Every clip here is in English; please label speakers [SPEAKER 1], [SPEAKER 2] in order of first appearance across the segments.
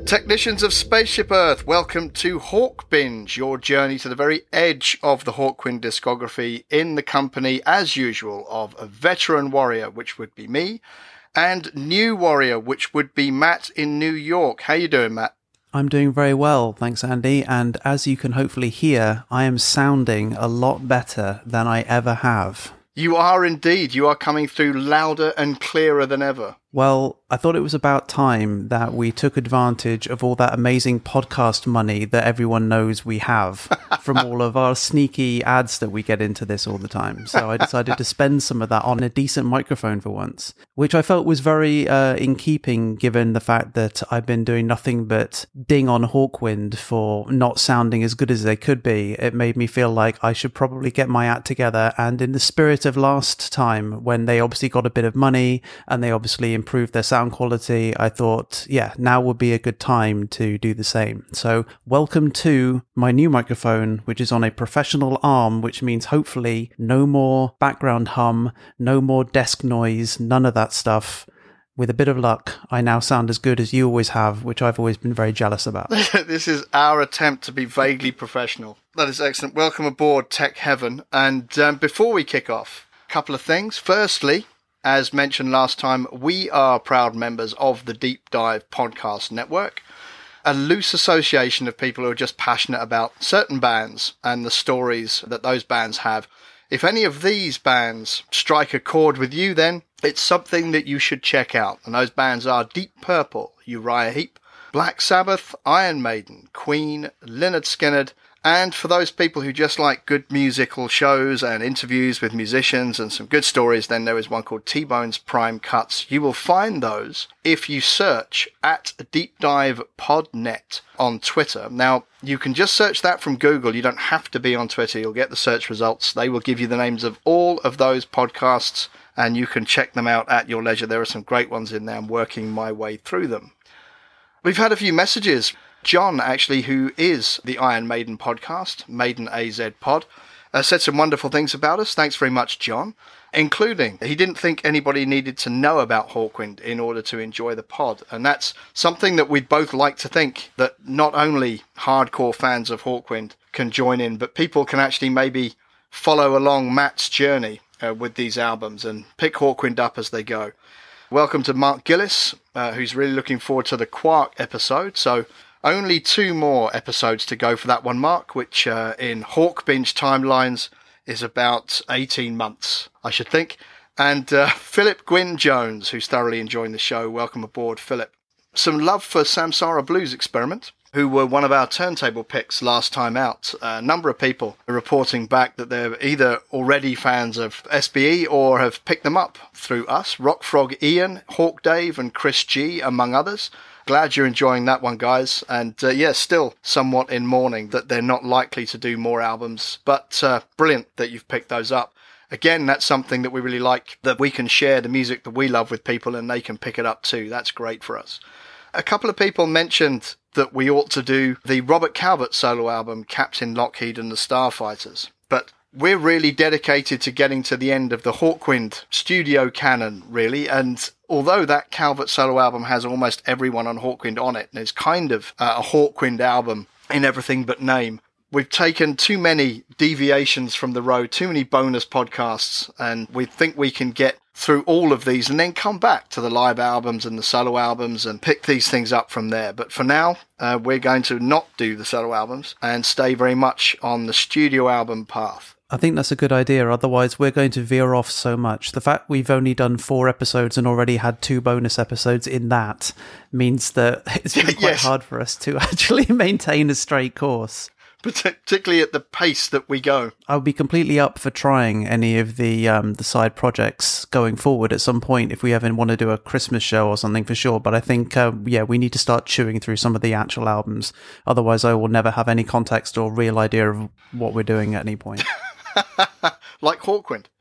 [SPEAKER 1] Technicians of Spaceship Earth, welcome to Hawk Binge, your journey to the very edge of the Hawkwind discography in the company, as usual, of a veteran warrior, which would be me, and new warrior, which would be Matt in New York. How you doing, Matt?
[SPEAKER 2] I'm doing very well, thanks, Andy, and as you can hopefully hear, I am sounding a lot better than I ever have.
[SPEAKER 1] You are indeed. You are coming through louder and clearer than ever.
[SPEAKER 2] Well, I thought it was about time that we took advantage of all that amazing podcast money that everyone knows we have from all of our sneaky ads that we get into this all the time. So I decided to spend some of that on a decent microphone for once, which I felt was very in keeping given the fact that I've been doing nothing but ding on Hawkwind for not sounding as good as they could be. It made me feel like I should probably get my act together, and in the spirit of last time when they obviously got a bit of money and they obviously improved their sound quality, I thought, yeah, now would be a good time to do the same. So welcome to my new microphone, which is on a professional arm, which means hopefully no more background hum, no more desk noise, none of that stuff. With a bit of luck, I now sound as good as you always have, which I've always been very jealous about.
[SPEAKER 1] This is our attempt to be vaguely professional. That is excellent. Welcome aboard, Tech Heaven. And before we kick off, a couple of things. Firstly, as mentioned last time, we are proud members of the Deep Dive Podcast Network, a loose association of people who are just passionate about certain bands and the stories that those bands have. If any of these bands strike a chord with you, then it's something that you should check out. And those bands are Deep Purple, Uriah Heep, Black Sabbath, Iron Maiden, Queen, Lynyrd Skynyrd, and for those people who just like good musical shows and interviews with musicians and some good stories, then there is one called T-Bone's Prime Cuts. You will find those if you search at Deep Dive Podnet on Twitter. Now, you can just search that from Google. You don't have to be on Twitter. You'll get the search results. They will give you the names of all of those podcasts, and you can check them out at your leisure. There are some great ones in there. I'm working my way through them. We've had a few messages. John, actually, who is the Iron Maiden podcast, Maiden AZ Pod, said some wonderful things about us. Thanks very much, John, including he didn't think anybody needed to know about Hawkwind in order to enjoy the pod. And that's something that we'd both like to think, that not only hardcore fans of Hawkwind can join in, but people can actually maybe follow along Matt's journey with these albums and pick Hawkwind up as they go. Welcome to Mark Gillis, who's really looking forward to the Quark episode. So only 2 more episodes to go for that one, Mark, which in Hawk Binge timelines is about 18 months, I should think. And Philip Gwyn Jones, who's thoroughly enjoying the show. Welcome aboard, Philip. Some love for Samsara Blues Experiment, who were one of our turntable picks last time out. A number of people are reporting back that they're either already fans of SBE or have picked them up through us. Rock Frog Ian, Hawk Dave and Chris G, among others. Glad you're enjoying that one, guys. And still somewhat in mourning that they're not likely to do more albums, but brilliant that you've picked those up. Again, that's something that we really like, that we can share the music that we love with people and they can pick it up too. That's great for us. A couple of people mentioned that we ought to do the Robert Calvert solo album, Captain Lockheed and the Starfighters. But we're really dedicated to getting to the end of the Hawkwind studio canon, really. And although that Calvert solo album has almost everyone on Hawkwind on it, and it's kind of a Hawkwind album in everything but name, we've taken too many deviations from the road, too many bonus podcasts, and we think we can get through all of these and then come back to the live albums and the solo albums and pick these things up from there. But for now, we're going to not do the solo albums and stay very much on the studio album path.
[SPEAKER 2] I think that's a good idea. Otherwise, we're going to veer off so much. The fact we've only done 4 episodes and already had 2 bonus episodes in that means that it's been quite hard for us to actually maintain a straight course.
[SPEAKER 1] Particularly at the pace that we go.
[SPEAKER 2] I would be completely up for trying any of the side projects going forward at some point if we ever want to do a Christmas show or something, for sure. But I think, we need to start chewing through some of the actual albums. Otherwise, I will never have any context or real idea of what we're doing at any point.
[SPEAKER 1] Like Hawkwind.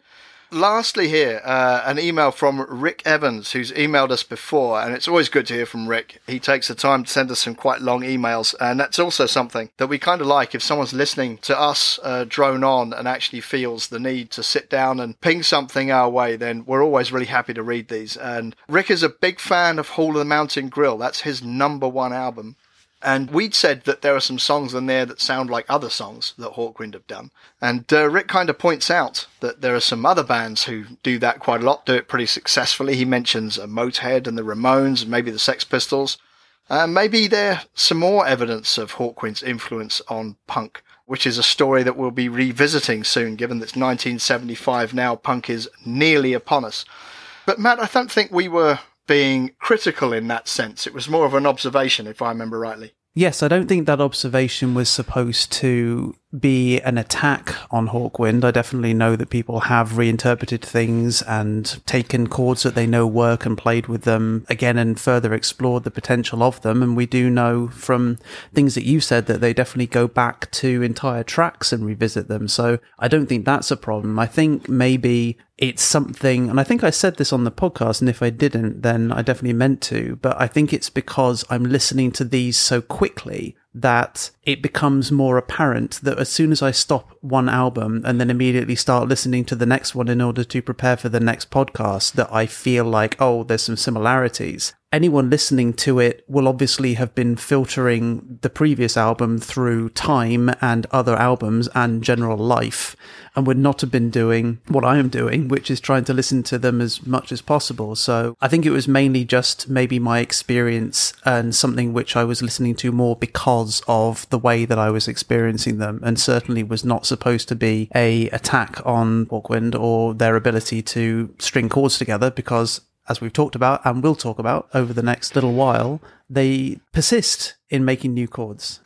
[SPEAKER 1] Lastly here, an email from Rick Evans, who's emailed us before, and it's always good to hear from Rick. He takes the time to send us some quite long emails, and that's also something that we kind of like. If someone's listening to us drone on and actually feels the need to sit down and ping something our way, then we're always really happy to read these. And Rick is a big fan of Hall of the Mountain Grill. That's his #1 album. And we'd said that there are some songs in there that sound like other songs that Hawkwind have done. And Rick kind of points out that there are some other bands who do that quite a lot, do it pretty successfully. He mentions Motorhead and the Ramones and maybe the Sex Pistols. Maybe there's some more evidence of Hawkwind's influence on punk, which is a story that we'll be revisiting soon, given that it's 1975 now. Punk is nearly upon us. But Matt, I don't think we were being critical in that sense. It was more of an observation, if I remember rightly.
[SPEAKER 2] Yes, I don't think that observation was supposed to be an attack on Hawkwind. I definitely know that people have reinterpreted things and taken chords that they know work and played with them again and further explored the potential of them. And we do know from things that you said that they definitely go back to entire tracks and revisit them. So I don't think that's a problem. I think maybe it's something, and I think I said this on the podcast, and if I didn't, then I definitely meant to, but I think it's because I'm listening to these so quickly that it becomes more apparent that as soon as I stop one album and then immediately start listening to the next one in order to prepare for the next podcast, that I feel like, oh, there's some similarities. Anyone listening to it will obviously have been filtering the previous album through time and other albums and general life, and would not have been doing what I am doing, which is trying to listen to them as much as possible. So I think it was mainly just maybe my experience and something which I was listening to more because of the way that I was experiencing them, and certainly was not supposed to be a attack on Hawkwind or their ability to string chords together, because as we've talked about and will talk about over the next little while, they persist in making new chords.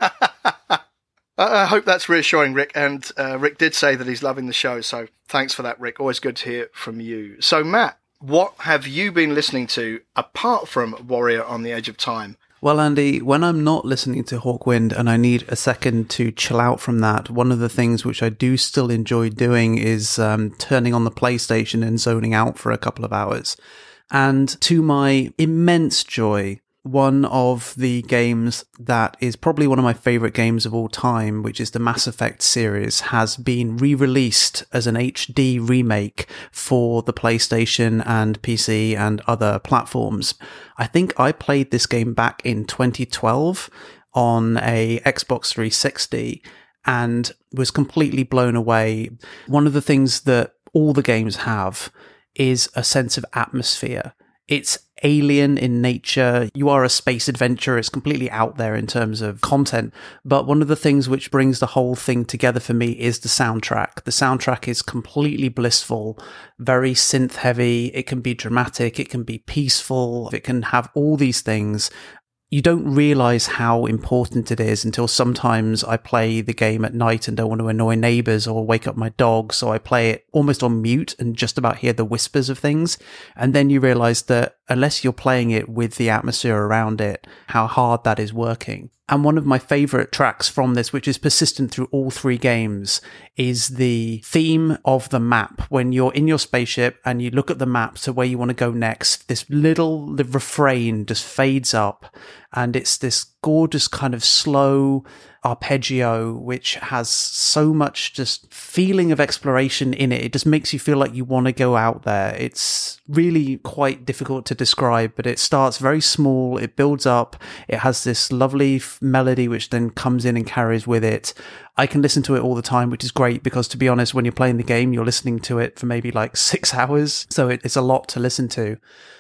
[SPEAKER 1] I hope that's reassuring, Rick. And Rick did say that he's loving the show, so thanks for that, Rick. Always good to hear from you. So, Matt, what have you been listening to apart from Warrior on the Edge of Time?
[SPEAKER 2] Well, Andy, when I'm not listening to Hawkwind and I need a second to chill out from that, one of the things which I do still enjoy doing is turning on the PlayStation and zoning out for a couple of hours. And to my immense joy, one of the games that is probably one of my favorite games of all time, which is the Mass Effect series, has been re-released as an HD remake for the PlayStation and PC and other platforms. I think I played this game back in 2012 on a Xbox 360 and was completely blown away. One of the things that all the games have is a sense of atmosphere. It's alien in nature. You are a space adventurer. It's completely out there in terms of content. But one of the things which brings the whole thing together for me is the soundtrack. The soundtrack is completely blissful, very synth heavy. It can be dramatic. It can be peaceful. It can have all these things. You don't realize how important it is until sometimes I play the game at night and don't want to annoy neighbors or wake up my dog. So I play it almost on mute and just about hear the whispers of things. And then you realize that unless you're playing it with the atmosphere around it, how hard that is working. And one of my favorite tracks from this, which is persistent through all three games, is the theme of the map. When you're in your spaceship and you look at the map to where you want to go next, this little refrain just fades up, and it's this gorgeous kind of slow arpeggio which has so much just feeling of exploration in it. It just makes you feel like you want to go out there. It's really quite difficult to describe, but it starts very small, it builds up, it has this lovely melody which then comes in and carries with it. I can listen to it all the time, which is great because, to be honest, when you're playing the game, you're listening to it for maybe like 6 hours, so it's a lot to listen to.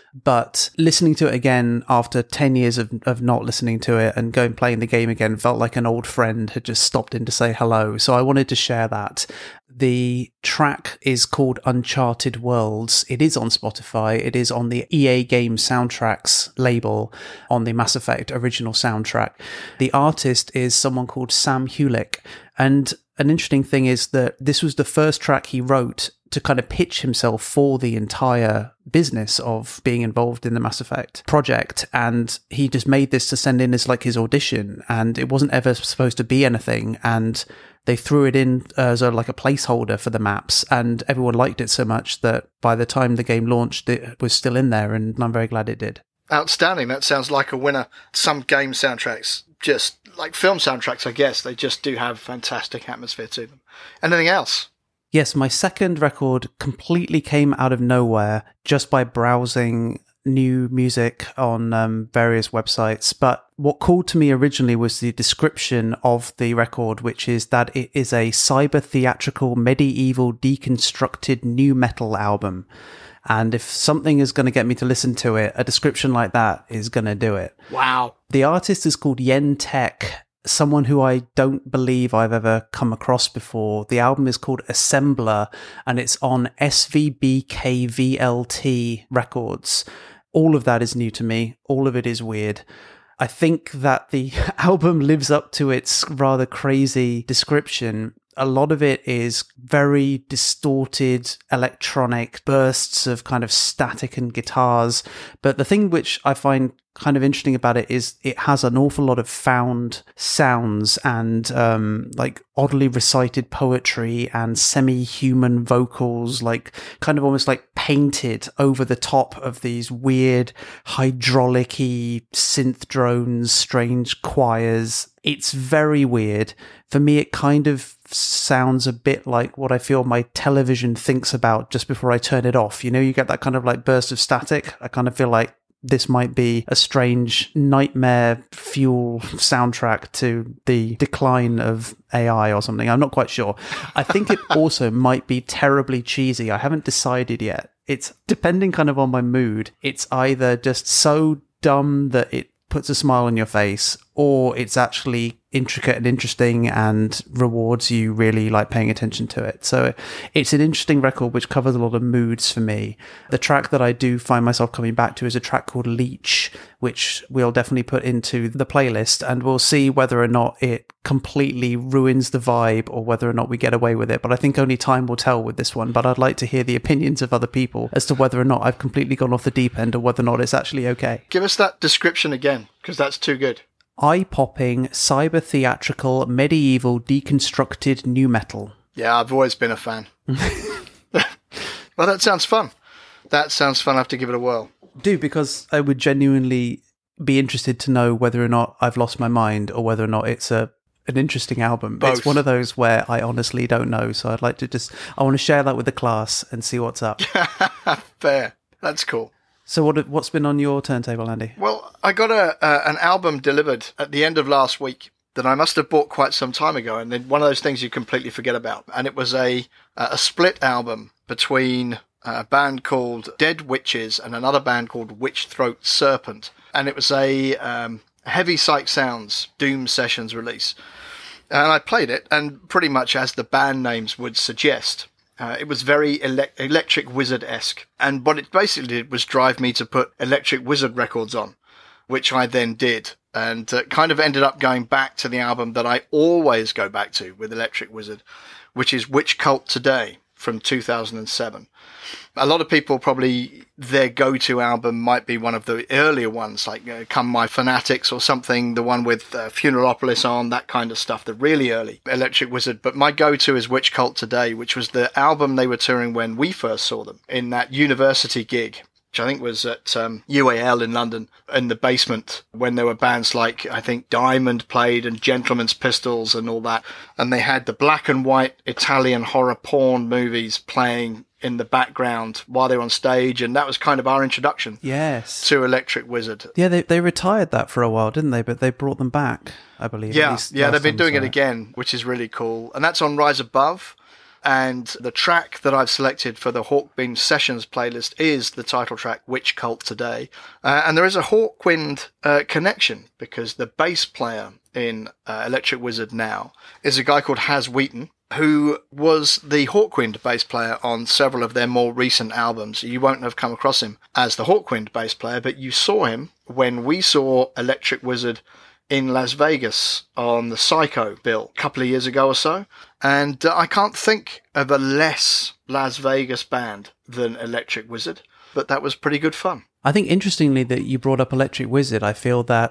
[SPEAKER 2] But listening to it again after 10 years of not listening to it and going playing the game again felt like an old friend had just stopped in to say hello. So I wanted to share that. The track is called Uncharted Worlds. It is on Spotify. It is on the EA Games Soundtracks label on the Mass Effect original soundtrack. The artist is someone called Sam Hulick. And an interesting thing is that this was the first track he wrote to kind of pitch himself for the entire business of being involved in the Mass Effect project. And he just made this to send in as like his audition, and it wasn't ever supposed to be anything. And they threw it in as like a placeholder for the maps, and everyone liked it so much that by the time the game launched, it was still in there, and I'm very glad it did.
[SPEAKER 1] Outstanding. That sounds like a winner. Some game soundtracks, just like film soundtracks, I guess, they just do have fantastic atmosphere to them. Anything else?
[SPEAKER 2] Yes, my second record completely came out of nowhere just by browsing new music on various websites. But what called to me originally was the description of the record, which is that it is a cyber theatrical medieval deconstructed new metal album. And if something is going to get me to listen to it, a description like that is going to do it.
[SPEAKER 1] Wow.
[SPEAKER 2] The artist is called Yen Tech, someone who I don't believe I've ever come across before. The album is called Assembler, and it's on SVBKVLT Records. All of that is new to me. All of it is weird. I think that the album lives up to its rather crazy description. A lot of it is very distorted electronic bursts of kind of static and guitars. But the thing which I find kind of interesting about it is it has an awful lot of found sounds and like oddly recited poetry and semi-human vocals, like kind of almost like painted over the top of these weird hydraulic-y synth drones, strange choirs. It's very weird. For me, it kind of sounds a bit like what I feel my television thinks about just before I turn it off. You know, you get that kind of like burst of static. I kind of feel like this might be a strange nightmare fuel soundtrack to the decline of AI or something. I'm not quite sure. I think it also might be terribly cheesy. I haven't decided yet. It's depending kind of on my mood. It's either just so dumb that it puts a smile on your face, or it's actually intricate and interesting and rewards you really like paying attention to it. So it's an interesting record which covers a lot of moods for me. The track that I do find myself coming back to is a track called Leech, which we'll definitely put into the playlist, and we'll see whether or not it completely ruins the vibe or whether or not we get away with it. But I think only time will tell with this one. But I'd like to hear the opinions of other people as to whether or not I've completely gone off the deep end or whether or not it's actually okay.
[SPEAKER 1] Give us that description again, because that's too good.
[SPEAKER 2] Eye-popping, cyber-theatrical, medieval, deconstructed new metal.
[SPEAKER 1] Yeah, I've always been a fan. Well, that sounds fun. That sounds fun. I have to give it a whirl.
[SPEAKER 2] Do, because I would genuinely be interested to know whether or not I've lost my mind or whether or not it's an interesting album.
[SPEAKER 1] Both.
[SPEAKER 2] It's one of those where I honestly don't know. So I'd like to I want to share that with the class and see what's up.
[SPEAKER 1] Fair. That's cool.
[SPEAKER 2] So what's been on your turntable, Andy?
[SPEAKER 1] Well, I got an album delivered at the end of last week that I must have bought quite some time ago, and then one of those things you completely forget about. And it was a split album between a band called Dead Witches and another band called Witch Throat Serpent. And it was a Heavy Psych Sounds Doom Sessions release. And I played it, and pretty much as the band names would suggest, it was very Electric Wizard-esque. And what it basically did was drive me to put Electric Wizard records on, which I then did. And kind of ended up going back to the album that I always go back to with Electric Wizard, which is Witch Cult Today from 2007. A lot of people probably, their go-to album might be one of the earlier ones, like Come My Fanatics or something, the one with Funeralopolis on, that kind of stuff, the really early Electric Wizard. But my go-to is Witch Cult Today, which was the album they were touring when we first saw them in that university gig, which I think was at UAL in London, in the basement, when there were bands like, I think, Diamond played and Gentleman's Pistols and all that. And they had the black and white Italian horror porn movies playing in the background while they were on stage. And that was kind of our introduction to Electric Wizard.
[SPEAKER 2] Yeah, they retired that for a while, didn't they? But they brought them back, I believe.
[SPEAKER 1] Yeah, they've been doing it again, which is really cool. And that's on Rise Above. And the track that I've selected for the Hawkwind Sessions playlist is the title track, Witch Cult Today. And there is a Hawkwind connection, because the bass player in Electric Wizard now is a guy called Has Wheaton, who was the Hawkwind bass player on several of their more recent albums. You won't have come across him as the Hawkwind bass player, but you saw him when we saw Electric Wizard in Las Vegas on the Psycho bill a couple of years ago or so. And I can't think of a less Las Vegas band than Electric Wizard, but that was pretty good fun.
[SPEAKER 2] I think interestingly that you brought up Electric Wizard. I feel that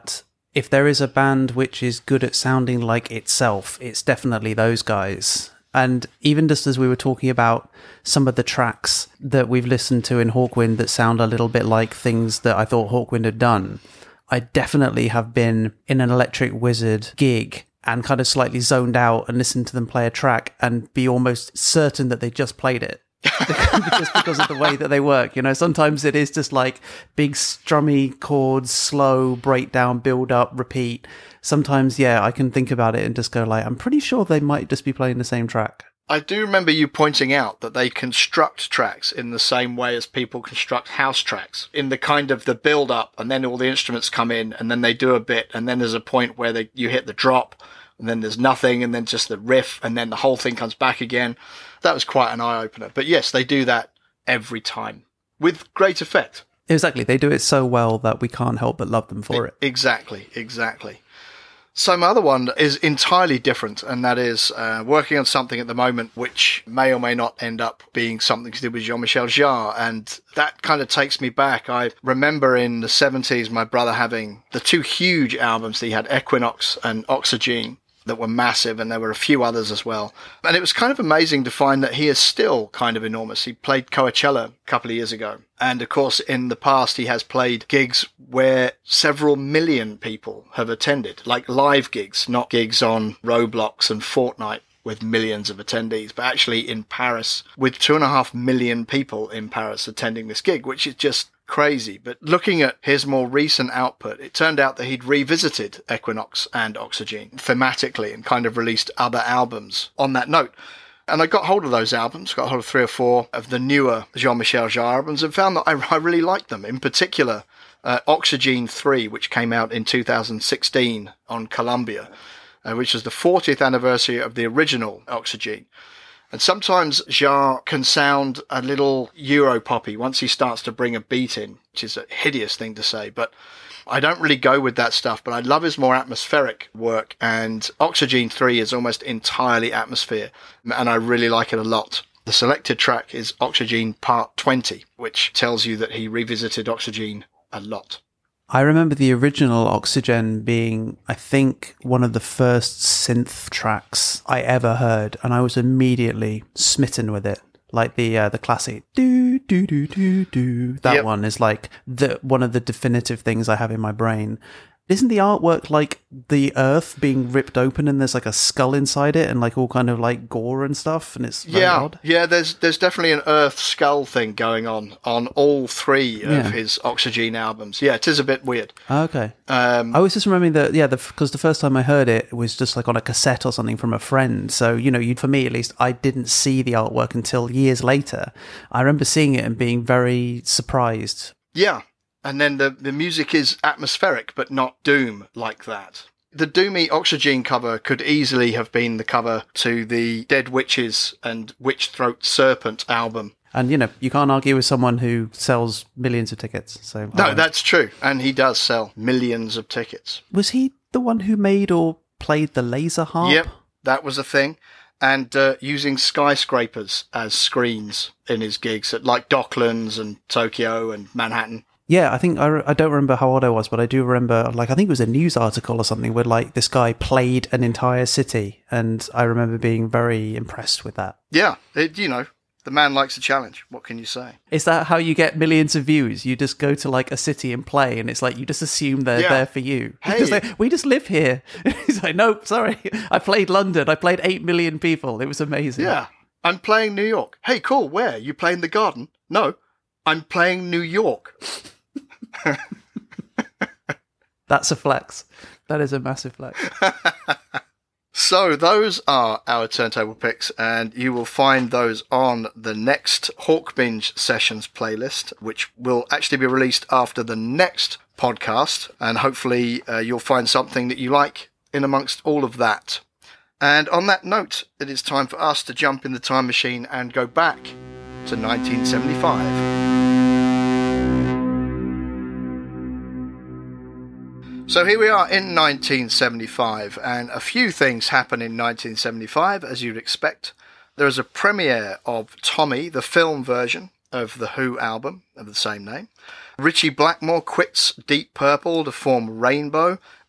[SPEAKER 2] If there is a band which is good at sounding like itself, it's definitely those guys. And even just as we were talking about some of the tracks that we've listened to in Hawkwind that sound a little bit like things that I thought Hawkwind had done, I definitely have been in an Electric Wizard gig and kind of slightly zoned out and listened to them play a track and be almost certain that they just played it. Just because of the way that they work, you know. Sometimes it is just like big strummy chords, slow breakdown, build up, repeat. Sometimes, yeah, I can think about it and just go like, I'm pretty sure they might just be playing the same track.
[SPEAKER 1] I do remember you pointing out that they construct tracks in the same way as people construct house tracks, in the kind of the build up, and then all the instruments come in, and then they do a bit, and then there's a point where you hit the drop, and then there's nothing, and then just the riff, and then the whole thing comes back again. That was quite an eye-opener. But yes, they do that every time with great effect.
[SPEAKER 2] Exactly. They do it so well that we can't help but love them for it.
[SPEAKER 1] Exactly. Some other one is entirely different, and that is working on something at the moment which may or may not end up being something to do with Jean-Michel Jarre, and that kind of takes me back. I remember in the 70s my brother having the two huge albums that he had, Equinox and Oxygene, that were massive, and there were a few others as well. And it was kind of amazing to find that he is still kind of enormous. He played Coachella a couple of years ago. And of course, in the past, he has played gigs where several million people have attended, like live gigs, not gigs on Roblox and Fortnite with millions of attendees, but actually in Paris with 2.5 million people in Paris attending this gig, which is just crazy. But looking at his more recent output, it turned out that he'd revisited Equinox and Oxygene thematically and kind of released other albums on that note. And I got hold of those albums, got hold of 3 or 4 of the newer Jean-Michel Jarre albums, and found that I really liked them. In particular, Oxygene 3, which came out in 2016 on Columbia, which was the 40th anniversary of the original Oxygene. And sometimes Jarre can sound a little Euro-poppy once he starts to bring a beat in, which is a hideous thing to say, but I don't really go with that stuff. But I love his more atmospheric work, and Oxygene 3 is almost entirely atmosphere, and I really like it a lot. The selected track is Oxygene Part 20, which tells you that he revisited Oxygene a lot.
[SPEAKER 2] I remember the original Oxygen being, I think, one of the first synth tracks I ever heard, and I was immediately smitten with it. Like the classic do do do do do. That one is like one of the definitive things I have in my brain. Isn't the artwork like the earth being ripped open and there's like a skull inside it and like all kind of like gore and stuff, and it's very odd? Yeah,
[SPEAKER 1] there's definitely an earth skull thing going on all 3 of his Oxygene albums. Yeah, it is a bit weird.
[SPEAKER 2] Okay. I was just remembering that, because the first time I heard it was just like on a cassette or something from a friend. So, you know, for me at least, I didn't see the artwork until years later. I remember seeing it and being very surprised.
[SPEAKER 1] Yeah. And then the music is atmospheric, but not doom like that. The doomy Oxygene cover could easily have been the cover to the Dead Witches and Witch Throat Serpent album.
[SPEAKER 2] And, you know, you can't argue with someone who sells millions of tickets. So
[SPEAKER 1] no, that's true. And he does sell millions of tickets.
[SPEAKER 2] Was he the one who made or played the laser harp?
[SPEAKER 1] Yep, that was a thing. And using skyscrapers as screens in his gigs at like Docklands and Tokyo and Manhattan.
[SPEAKER 2] Yeah, I think I don't remember how old I was, but I do remember, like, I think it was a news article or something where, like, this guy played an entire city, and I remember being very impressed with that.
[SPEAKER 1] Yeah, the man likes a challenge. What can you say?
[SPEAKER 2] Is that how you get millions of views? You just go to, like, a city and play, and it's like, you just assume they're there for you.
[SPEAKER 1] Hey.
[SPEAKER 2] Like, we just live here. He's like, no, sorry, I played London. I played 8 million people. It was amazing.
[SPEAKER 1] Yeah, I'm playing New York. Hey, cool, where? You playing the Garden? No, I'm playing New York.
[SPEAKER 2] That's a flex. That is a massive flex.
[SPEAKER 1] So those are our turntable picks, and you will find those on the next Hawk Binge Sessions playlist, which will actually be released after the next podcast, and hopefully you'll find something that you like in amongst all of that. And on that note, it is time for us to jump in the time machine and go back to 1975. So here we are in 1975, and a few things happen in 1975, as you'd expect. There is a premiere of Tommy, the film version of the Who album of the same name. Ritchie Blackmore quits Deep Purple to form Rainbow,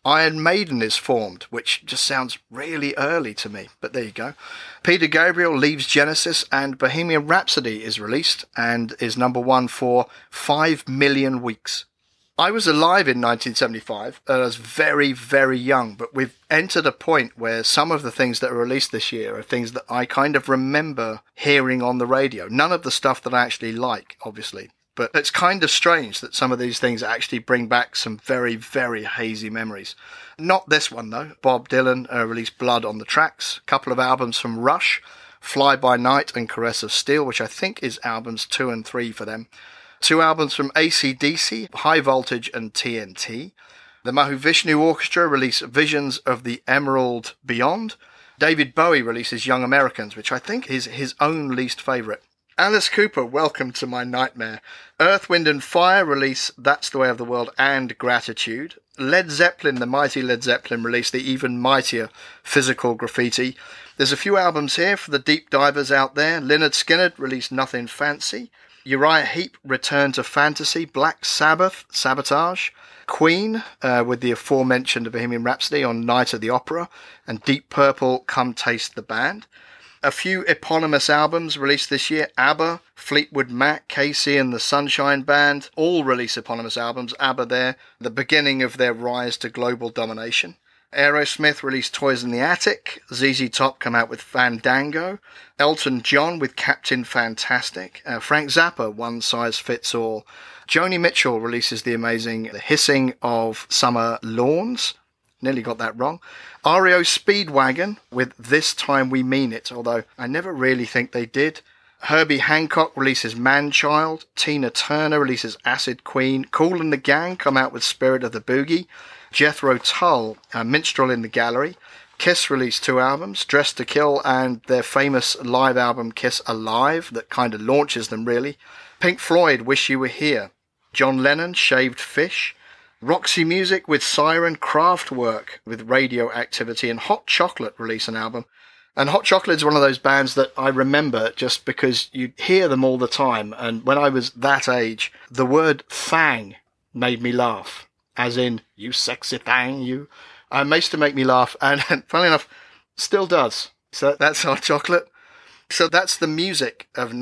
[SPEAKER 1] Iron Maiden is formed, which just sounds really early to me, but there you go. Peter Gabriel leaves Genesis, and Bohemian Rhapsody is released and is number one for 5 million weeks. I was alive in 1975, and I was very, very young, but we've entered a point where some of the things that are released this year are things that I kind of remember hearing on the radio. None of the stuff that I actually like, obviously. But it's kind of strange that some of these things actually bring back some very, very hazy memories. Not this one, though. Bob Dylan released Blood on the Tracks, a couple of albums from Rush, Fly By Night and Caress of Steel, which I think is albums 2 and 3 for them. 2 albums from AC/DC, High Voltage and TNT. The Mahavishnu Orchestra released Visions of the Emerald Beyond. David Bowie releases Young Americans, which I think is his own least favourite. Alice Cooper, welcome to my nightmare. Earth, Wind and Fire release That's the Way of the World and Gratitude. Led Zeppelin, the mighty Led Zeppelin, released the even mightier Physical Graffiti. There's a few albums here for the deep divers out there. Lynyrd Skynyrd released Nothing Fancy. Uriah Heep, Return to Fantasy. Black Sabbath, Sabotage. Queen, with the aforementioned Bohemian Rhapsody on Night of the Opera. And Deep Purple, Come Taste the Band. A few eponymous albums released this year. ABBA, Fleetwood Mac, Casey and the Sunshine Band, all release eponymous albums. ABBA there, the beginning of their rise to global domination. Aerosmith released Toys in the Attic. ZZ Top come out with Fandango. Elton John with Captain Fantastic. Frank Zappa, One Size Fits All. Joni Mitchell releases the amazing The Hissing of Summer Lawns. Nearly got that wrong. REO Speedwagon with This Time We Mean It, although I never really think they did. Herbie Hancock releases Manchild. Tina Turner releases Acid Queen. Kool and the Gang come out with Spirit of the Boogie. Jethro Tull, Minstrel in the Gallery. Kiss released 2 albums, Dressed to Kill and their famous live album Kiss Alive, that kind of launches them really. Pink Floyd, Wish You Were Here. John Lennon, Shaved Fish. Roxy Music with Siren, Kraftwerk with Radioactivity, and Hot Chocolate release an album. And Hot Chocolate is one of those bands that I remember just because you hear them all the time. And when I was that age, the word thang made me laugh. As in, you sexy thang, you. It used to make me laugh. And funnily enough, still does. So that's Hot Chocolate. So that's the music of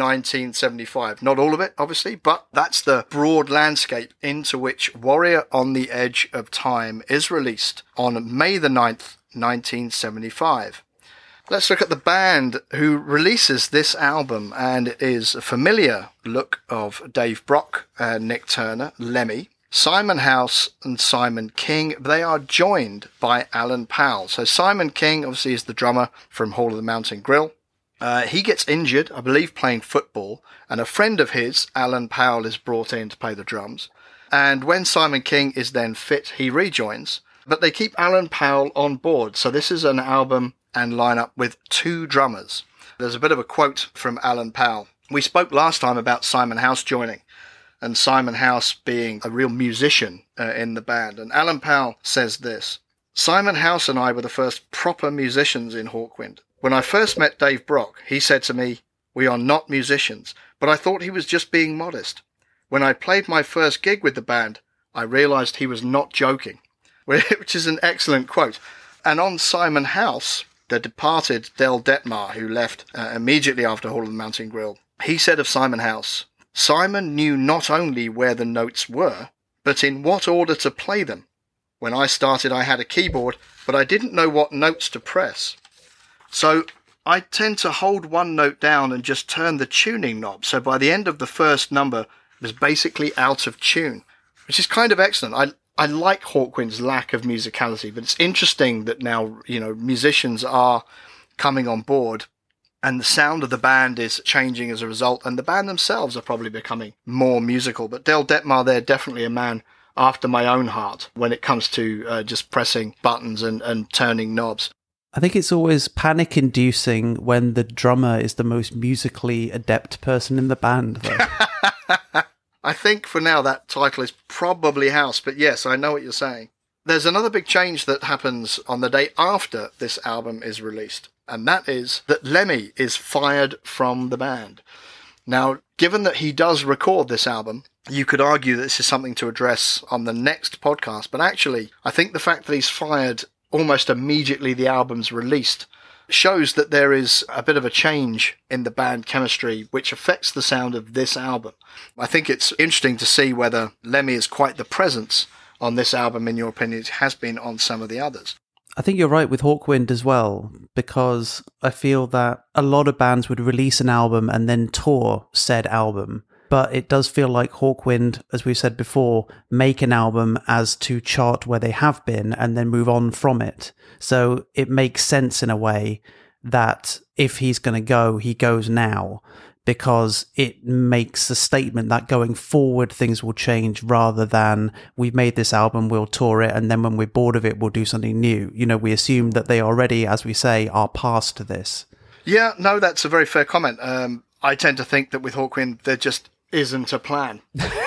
[SPEAKER 1] 1975. Not all of it, obviously, but that's the broad landscape into which Warrior on the Edge of Time is released on May the 9th, 1975. Let's look at the band who releases this album, and it is a familiar look of Dave Brock, Nick Turner, Lemmy, Simon House and Simon King. They are joined by Alan Powell. So Simon King obviously is the drummer from Hall of the Mountain Grill. He gets injured, I believe, playing football, and a friend of his, Alan Powell, is brought in to play the drums. And when Simon King is then fit, he rejoins, but they keep Alan Powell on board. So this is an album and lineup with 2 drummers. There's a bit of a quote from Alan Powell. We spoke last time about Simon House joining, and Simon House being a real musician in the band. And Alan Powell says this: Simon House and I were the first proper musicians in Hawkwind. When I first met Dave Brock, he said to me, "We are not musicians," but I thought he was just being modest. When I played my first gig with the band, I realised he was not joking, which is an excellent quote. And on Simon House, the departed Del Detmar, who left immediately after Hall of the Mountain Grill, he said of Simon House, "Simon knew not only where the notes were, but in what order to play them. When I started, I had a keyboard, but I didn't know what notes to press. So I tend to hold one note down and just turn the tuning knob. So by the end of the first number, it was basically out of tune, which is kind of excellent. I like Hawkwind's lack of musicality, but it's interesting that now, musicians are coming on board and the sound of the band is changing as a result, and the band themselves are probably becoming more musical. But Del Detmar there, definitely a man after my own heart when it comes to just pressing buttons and turning knobs.
[SPEAKER 2] I think it's always panic-inducing when the drummer is the most musically adept person in the band, though.
[SPEAKER 1] I think for now that title is probably House, but yes, I know what you're saying. There's another big change that happens on the day after this album is released, and that is that Lemmy is fired from the band. Now, given that he does record this album, you could argue that this is something to address on the next podcast. But actually, I think the fact that he's fired almost immediately the album's released shows that there is a bit of a change in the band chemistry which affects the sound of this album. I think it's interesting to see whether Lemmy is quite the presence on this album, in your opinion, it has been on some of the others.
[SPEAKER 2] I think you're right with Hawkwind as well, because I feel that a lot of bands would release an album and then tour said album. But it does feel like Hawkwind, as we said before, make an album as to chart where they have been and then move on from it. So it makes sense in a way that if he's going to go, he goes now, because it makes a statement that going forward things will change, rather than we've made this album, we'll tour it, and then when we're bored of it, we'll do something new. You know, we assume that they already, as we say, are past this.
[SPEAKER 1] Yeah, no, that's a very fair comment. I tend to think that with Hawkwind, there just isn't a plan.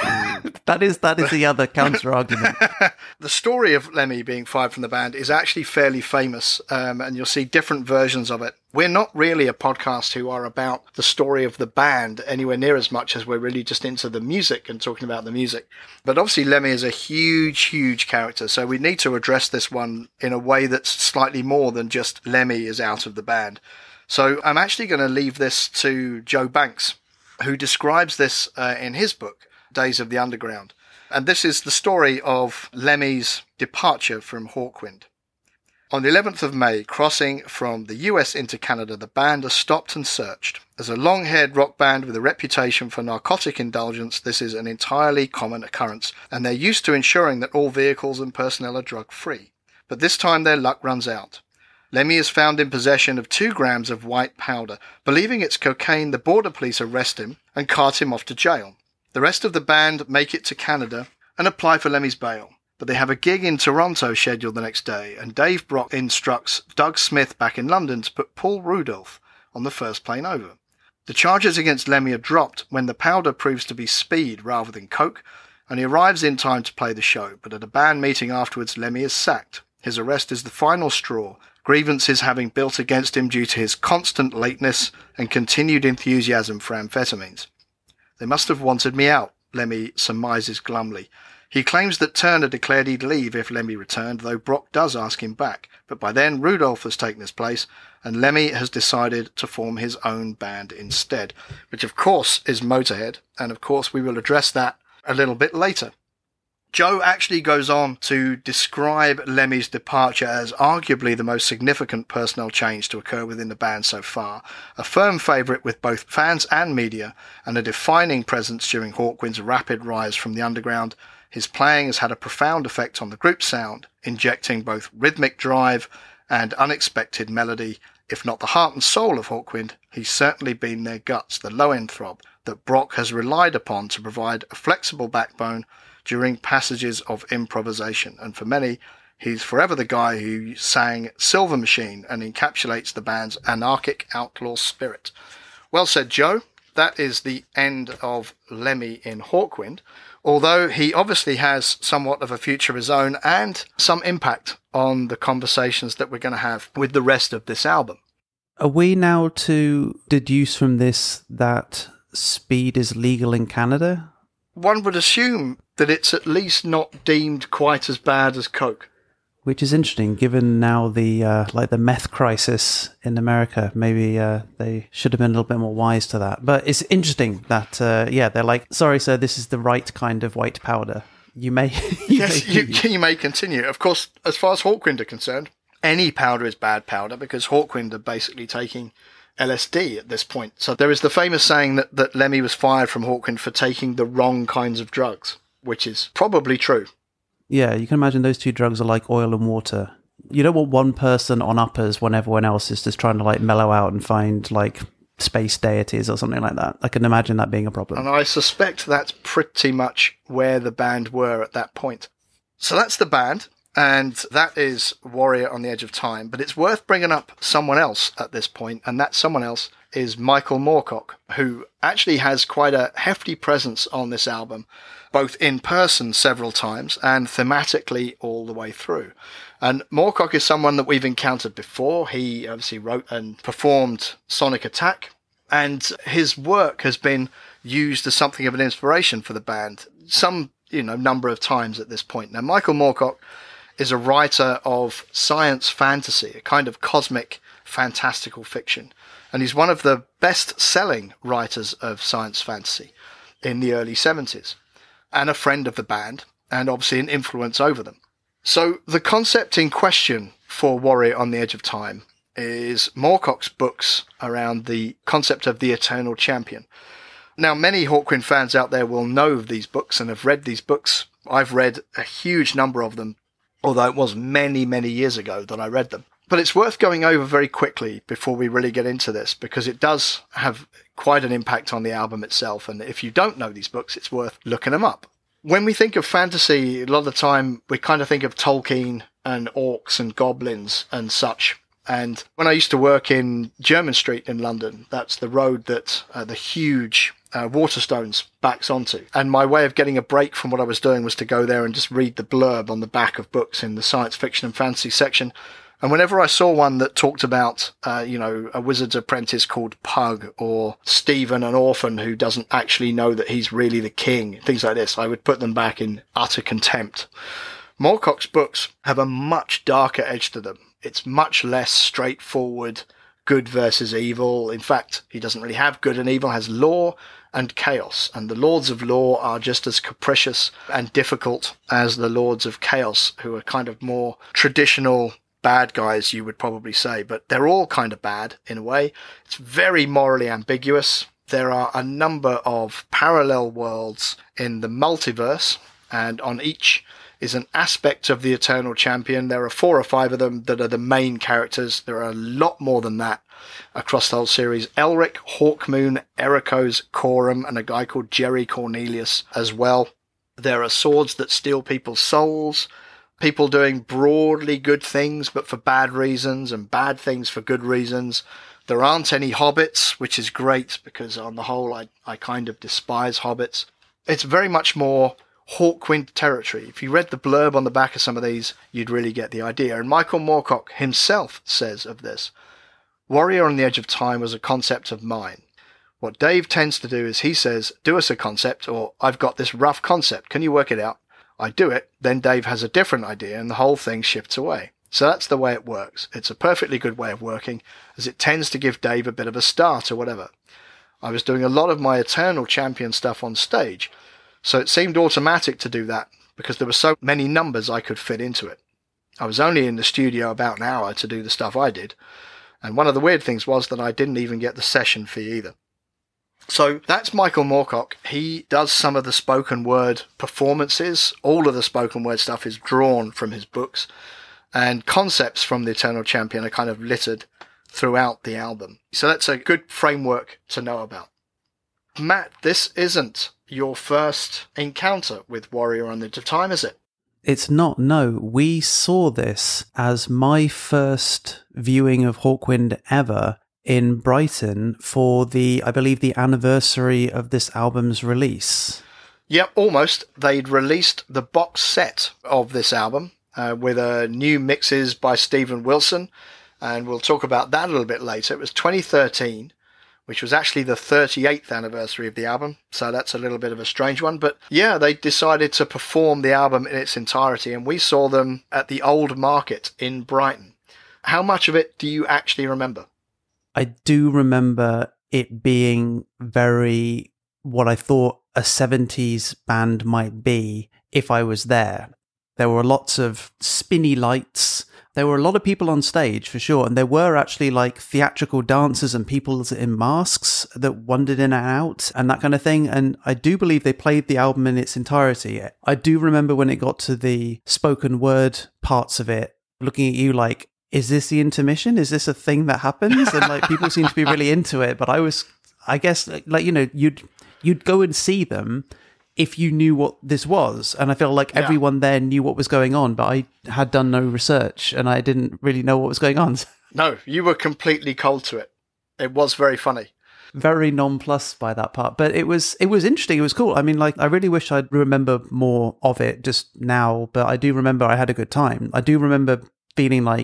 [SPEAKER 2] That is the other counter argument.
[SPEAKER 1] The story of Lemmy being fired from the band is actually fairly famous, and you'll see different versions of it. We're not really a podcast who are about the story of the band anywhere near as much as we're really just into the music and talking about the music. But obviously Lemmy is a huge, huge character, so we need to address this one in a way that's slightly more than just Lemmy is out of the band. So I'm actually going to leave this to Joe Banks, who describes this in his book, Days of the Underground. And this is the story of Lemmy's departure from Hawkwind. On the 11th of May, crossing from the US into Canada, the band are stopped and searched. As a long-haired rock band with a reputation for narcotic indulgence, this is an entirely common occurrence, and they're used to ensuring that all vehicles and personnel are drug-free. But this time their luck runs out. Lemmy is found in possession of 2 grams of white powder. Believing it's cocaine, the border police arrest him and cart him off to jail. The rest of the band make it to Canada and apply for Lemmy's bail. But they have a gig in Toronto scheduled the next day, and Dave Brock instructs Doug Smith back in London to put Paul Rudolph on the first plane over. The charges against Lemmy are dropped when the powder proves to be speed rather than coke, and he arrives in time to play the show. But at a band meeting afterwards, Lemmy is sacked. His arrest is the final straw, grievances having built against him due to his constant lateness and continued enthusiasm for amphetamines. They must have wanted me out, Lemmy surmises glumly. He claims that Turner declared he'd leave if Lemmy returned, though Brock does ask him back. But by then, Rudolph has taken his place, and Lemmy has decided to form his own band instead, which of course is Motorhead, and of course we will address that a little bit later. Joe actually goes on to describe Lemmy's departure as arguably the most significant personnel change to occur within the band so far, a firm favourite with both fans and media, and a defining presence during Hawkwind's rapid rise from the underground. His playing has had a profound effect on the group's sound, injecting both rhythmic drive and unexpected melody. If not the heart and soul of Hawkwind, he's certainly been their guts, the low-end throb that Brock has relied upon to provide a flexible backbone during passages of improvisation, and for many, he's forever the guy who sang Silver Machine and encapsulates the band's anarchic outlaw spirit. Well said, Joe. That is the end of Lemmy in Hawkwind, although he obviously has somewhat of a future of his own and some impact on the conversations that we're going to have with the rest of this album.
[SPEAKER 2] Are we now to deduce from this that speed is legal in Canada?
[SPEAKER 1] One would assume that it's at least not deemed quite as bad as coke.
[SPEAKER 2] Which is interesting, given now the the meth crisis in America. Maybe they should have been a little bit more wise to that. But it's interesting that, they're like, sorry, sir, this is the right kind of white powder. You may...
[SPEAKER 1] you may continue. Of course, as far as Hawkwind are concerned, any powder is bad powder because Hawkwind are basically taking LSD at this point. So there is the famous saying that Lemmy was fired from Hawkwind for taking the wrong kinds of drugs, which is probably true.
[SPEAKER 2] Yeah, you can imagine those two drugs are like oil and water. You don't want one person on uppers when everyone else is just trying to mellow out and find space deities or something like that. I can imagine that being a problem.
[SPEAKER 1] And I suspect that's pretty much where the band were at that point. So that's the band. And that is Warrior on the Edge of Time. But it's worth bringing up someone else at this point, and that someone else is Michael Moorcock, who actually has quite a hefty presence on this album, both in person several times and thematically all the way through. And Moorcock is someone that we've encountered before. He obviously wrote and performed Sonic Attack, And his work has been used as something of an inspiration for the band some, number of times at this point. Now, Michael Moorcock is a writer of science fantasy, a kind of cosmic fantastical fiction. And he's one of the best-selling writers of science fantasy in the early 70s, and a friend of the band, and obviously an influence over them. So the concept in question for Warrior on the Edge of Time is Moorcock's books around the concept of the Eternal Champion. Now, many Hawkwind fans out there will know of these books and have read these books. I've read a huge number of them, although it was many, many years ago that I read them. But it's worth going over very quickly before we really get into this, because it does have quite an impact on the album itself. And if you don't know these books, it's worth looking them up. When we think of fantasy, a lot of the time we kind of think of Tolkien and orcs and goblins and such. And when I used to work in Jermyn Street in London, that's the road that the huge Waterstones backs onto. And my way of getting a break from what I was doing was to go there and just read the blurb on the back of books in the science fiction and fantasy section. And whenever I saw one that talked about, a wizard's apprentice called Pug, or Stephen, an orphan who doesn't actually know that he's really the king, things like this, I would put them back in utter contempt. Moorcock's books have a much darker edge to them. It's much less straightforward, good versus evil. In fact, he doesn't really have good and evil, has law and chaos. And the Lords of Law are just as capricious and difficult as the Lords of Chaos, who are kind of more traditional bad guys, you would probably say, but they're all kind of bad in a way. It's very morally ambiguous. There are a number of parallel worlds in the multiverse, and on each is an aspect of the Eternal Champion. There are 4 or 5 of them that are the main characters. There are a lot more than that across the whole series. Elric, Hawkmoon, Ericos, Corum, and a guy called Jerry Cornelius as well. There are swords that steal people's souls. People doing broadly good things, but for bad reasons, and bad things for good reasons. There aren't any hobbits, which is great, because on the whole, I kind of despise hobbits. It's very much more Hawkwind territory. If you read the blurb on the back of some of these, you'd really get the idea. And Michael Moorcock himself says of this, Warrior on the Edge of Time was a concept of mine. What Dave tends to do is he says, do us a concept, or I've got this rough concept. Can you work it out? I do it, then Dave has a different idea and the whole thing shifts away. So that's the way it works. It's a perfectly good way of working, as it tends to give Dave a bit of a start or whatever. I was doing a lot of my Eternal Champion stuff on stage, so it seemed automatic to do that because there were so many numbers I could fit into it. I was only in the studio about an hour to do the stuff I did, and one of the weird things was that I didn't even get the session fee either. So that's Michael Moorcock. He does some of the spoken word performances. All of the spoken word stuff is drawn from his books, and concepts from the Eternal Champion are kind of littered throughout the album. So that's a good framework to know about. Matt, this isn't your first encounter with Warrior on the Edge of Time, is it?
[SPEAKER 2] It's not, no. We saw this as my first viewing of Hawkwind ever in Brighton for I believe the anniversary of this album's release.
[SPEAKER 1] Yep, almost. They'd released the box set of this album with new mixes by Stephen Wilson, and we'll talk about that a little bit later. It was 2013, which was actually the 38th anniversary of the album, so that's a little bit of a strange one. But yeah, they decided to perform the album in its entirety, and we saw them at the Old Market in Brighton. How much of it do you actually remember?
[SPEAKER 2] I do remember it being very what I thought a 70s band might be if I was there. There were lots of spinny lights. There were a lot of people on stage, for sure. And there were actually like theatrical dancers and people in masks that wandered in and out and that kind of thing. And I do believe they played the album in its entirety. I do remember when it got to the spoken word parts of it, looking at you like, is this the intermission? Is this a thing that happens? And like people seem to be really into it. But I guess, like, you'd go and see them if you knew what this was. And I feel like everyone there knew what was going on, but I had done no research and I didn't really know what was going on.
[SPEAKER 1] No, you were completely cold to it. It was very funny.
[SPEAKER 2] Very nonplussed by that part, but it was interesting. It was cool. I mean, like, I really wish I'd remember more of it just now, but I do remember I had a good time. I do remember feeling like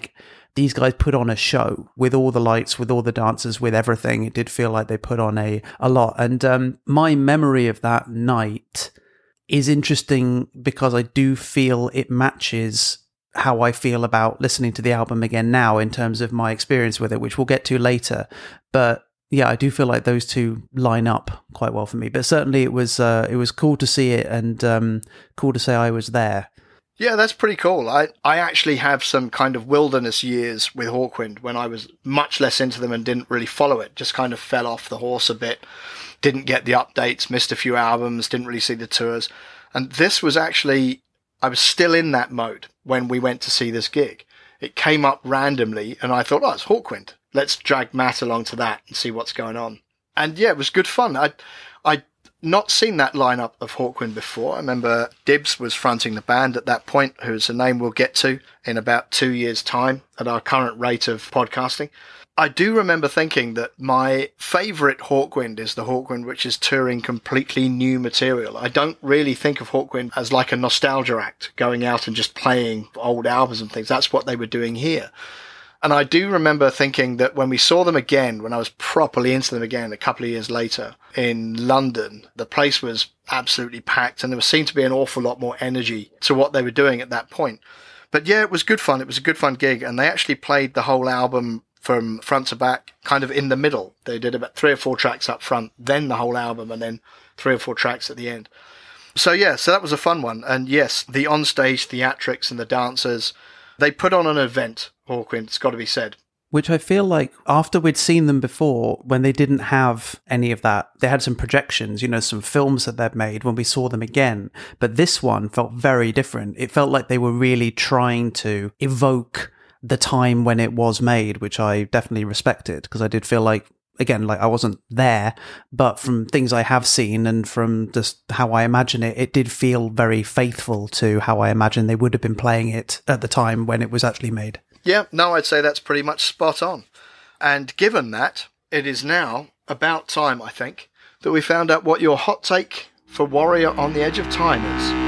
[SPEAKER 2] these guys put on a show with all the lights, with all the dancers, with everything. It did feel like they put on a lot. And my memory of that night is interesting because I do feel it matches how I feel about listening to the album again now in terms of my experience with it, which we'll get to later. But yeah, I do feel like those two line up quite well for me. But certainly it was cool to see it, and cool to say I was there.
[SPEAKER 1] Yeah, that's pretty cool. I actually have some kind of wilderness years with Hawkwind when I was much less into them and didn't really follow it. Just kind of fell off the horse a bit. Didn't get the updates, missed a few albums, didn't really see the tours. And this was actually, I was still in that mode when we went to see this gig. It came up randomly and I thought, oh, it's Hawkwind. Let's drag Matt along to that and see what's going on. And yeah, it was good fun. I'd not seen that lineup of Hawkwind before. I remember Dibbs was fronting the band at that point, who's a name we'll get to in about 2 years' time at our current rate of podcasting. I do remember thinking that my favourite Hawkwind is the Hawkwind which is touring completely new material. I don't really think of Hawkwind as like a nostalgia act, going out and just playing old albums and things. That's what they were doing here. And I do remember thinking that when we saw them again, when I was properly into them again a couple of years later in London, the place was absolutely packed and there seemed to be an awful lot more energy to what they were doing at that point. But yeah, it was good fun. It was a good fun gig. And they actually played the whole album from front to back, kind of in the middle. They did about 3 or 4 tracks up front, then the whole album, and then 3 or 4 tracks at the end. So yeah, so that was a fun one. And yes, the onstage theatrics and the dancers, they put on an event, Hawkwind, it's got to be said.
[SPEAKER 2] Which I feel like after we'd seen them before, when they didn't have any of that, they had some projections, some films that they'd made when we saw them again. But this one felt very different. It felt like they were really trying to evoke the time when it was made, which I definitely respected, because I did feel like, again, like I wasn't there, but from things I have seen and from just how I imagine it, it did feel very faithful to how I imagine they would have been playing it at the time when it was actually made.
[SPEAKER 1] Yeah, no, I'd say that's pretty much spot on. And given that, it is now about time, I think, that we found out what your hot take for Warrior on the Edge of Time is.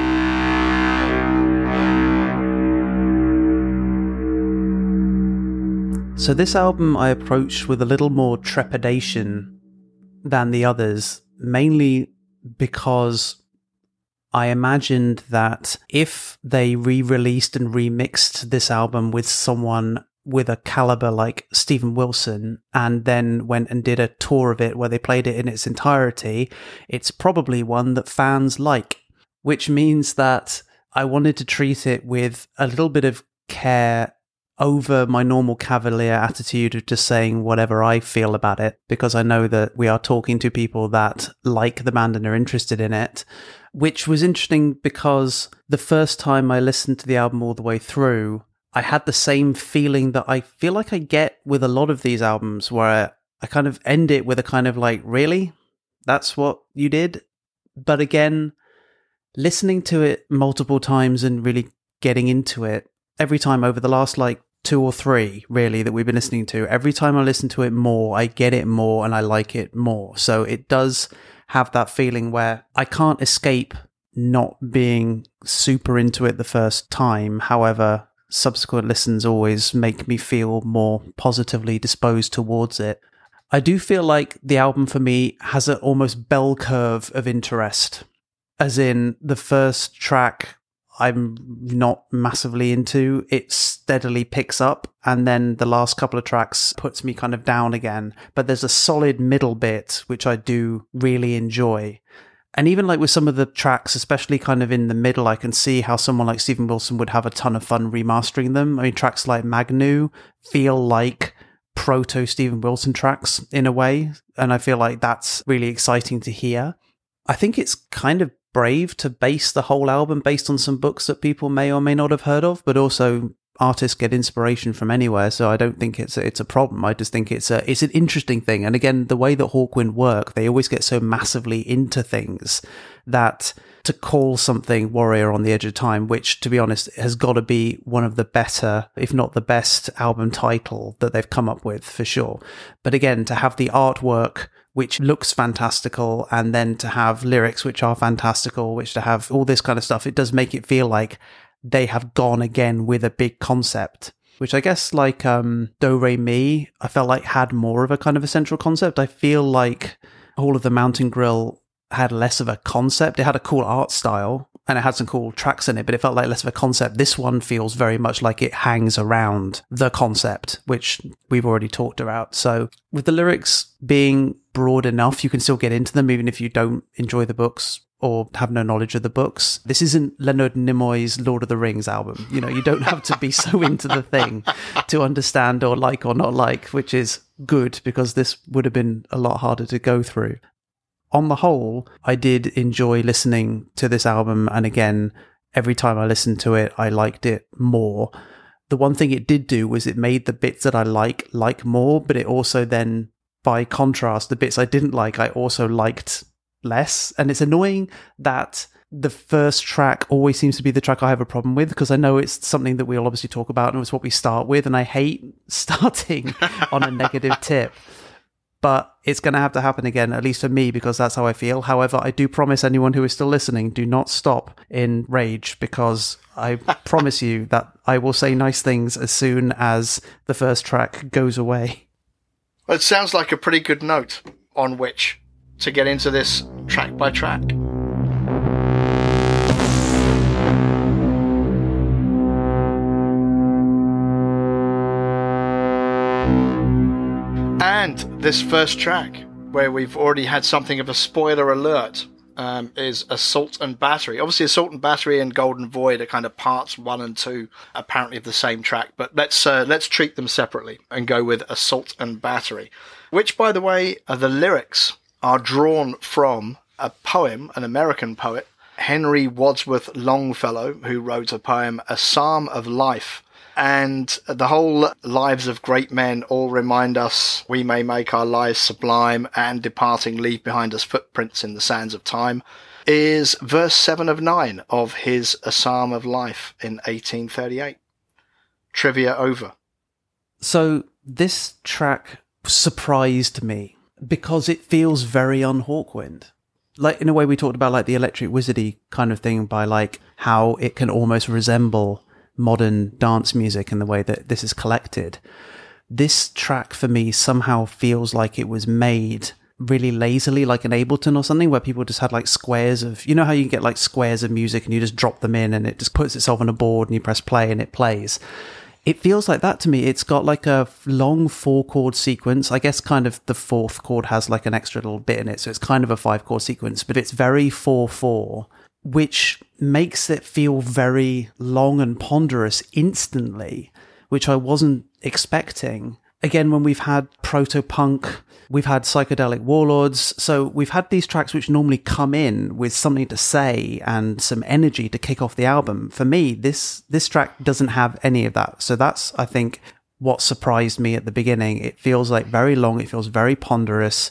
[SPEAKER 2] So this album I approached with a little more trepidation than the others, mainly because I imagined that if they re-released and remixed this album with someone with a caliber like Steven Wilson and then went and did a tour of it where they played it in its entirety, it's probably one that fans like, which means that I wanted to treat it with a little bit of care over my normal cavalier attitude of just saying whatever I feel about it, because I know that we are talking to people that like the band and are interested in it, which was interesting because the first time I listened to the album all the way through, I had the same feeling that I feel like I get with a lot of these albums, where I kind of end it with a kind of like, really? That's what you did? But again, listening to it multiple times and really getting into it, every time over the last 2 or 3 really that we've been listening to, every time I listen to it more, I get it more and I like it more. So it does have that feeling where I can't escape not being super into it the first time. However, subsequent listens always make me feel more positively disposed towards it. I do feel like the album for me has an almost bell curve of interest, as in the first track I'm not massively into, it steadily picks up, and then the last couple of tracks puts me kind of down again. But there's a solid middle bit, which I do really enjoy. And even with some of the tracks, especially kind of in the middle, I can see how someone like Steven Wilson would have a ton of fun remastering them. I mean, tracks like Magnu feel like proto Steven Wilson tracks in a way, and I feel like that's really exciting to hear. I think it's kind of brave to base the whole album based on some books that people may or may not have heard of, but also artists get inspiration from anywhere, so I don't think it's a problem. I just think it's an interesting thing. And again, the way that Hawkwind work, they always get so massively into things that to call something Warrior on the Edge of Time, which to be honest has got to be one of the better, if not the best album title that they've come up with for sure. But again, to have the artwork which looks fantastical, and then to have lyrics which are fantastical, which to have all this kind of stuff, it does make it feel like they have gone again with a big concept. which I guess like Do Re Mi, I felt like had more of a kind of a central concept. I feel like Hall of the Mountain Grill had less of a concept. It had a cool art style and it had some cool tracks in it, but it felt like less of a concept. This one feels very much like it hangs around the concept, which we've already talked about. So with the lyrics being broad enough, you can still get into them even if you don't enjoy the books or have no knowledge of the books. This isn't Leonard Nimoy's Lord of the Rings album. You know, you don't have to be so into the thing to understand or not like, which is good because this would have been a lot harder to go through. On the whole, I did enjoy listening to this album. And again, every time I listened to it, I liked it more. The one thing it did do was it made the bits that I like more, but it also then, by contrast, the bits I didn't like, I also liked less. And it's annoying that the first track always seems to be the track I have a problem with, because I know it's something that we'll obviously talk about and it's what we start with. And I hate starting on a negative tip. But it's going to have to happen again, at least for me, because that's how I feel. However, I do promise anyone who is still listening, do not stop in rage, because I promise you that I will say nice things as soon as the first track goes away.
[SPEAKER 1] Well, it sounds like a pretty good note on which to get into this track by track. And this first track, where we've already had something of a spoiler alert, is Assault and Battery. Obviously, Assault and Battery and Golden Void are kind of parts 1 and 2, apparently, of the same track. But let's treat them separately and go with Assault and Battery, which, by the way, the lyrics are drawn from a poem, an American poet, Henry Wadsworth Longfellow, who wrote a poem, A Psalm of Life. And the whole lives of great men all remind us we may make our lives sublime and departing leave behind us footprints in the sands of time, is verse 7 of 9 of his A Psalm of Life in 1838. Trivia over.
[SPEAKER 2] So this track surprised me because it feels very un-Hawkwind. Like, in a way we talked about like the Electric Wizardy kind of thing, by like how it can almost resemble modern dance music in the way that this is collected. This track for me somehow feels like it was made really lazily, like an Ableton or something, where people just had like squares of, you know how you get like squares of music and you just drop them in and it just puts itself on a board and you press play and it plays. It feels like that to me. It's got like a long 4-chord sequence. I guess kind of the 4th chord has like an extra little bit in it, so it's kind of a 5-chord sequence, but it's very 4/4, which makes it feel very long and ponderous instantly, which I wasn't expecting. Again, when we've had proto-punk, we've had psychedelic warlords, so we've had these tracks which normally come in with something to say and some energy to kick off the album. For me, this track doesn't have any of that. So that's, I think, what surprised me at the beginning. It feels like very long, it feels very ponderous.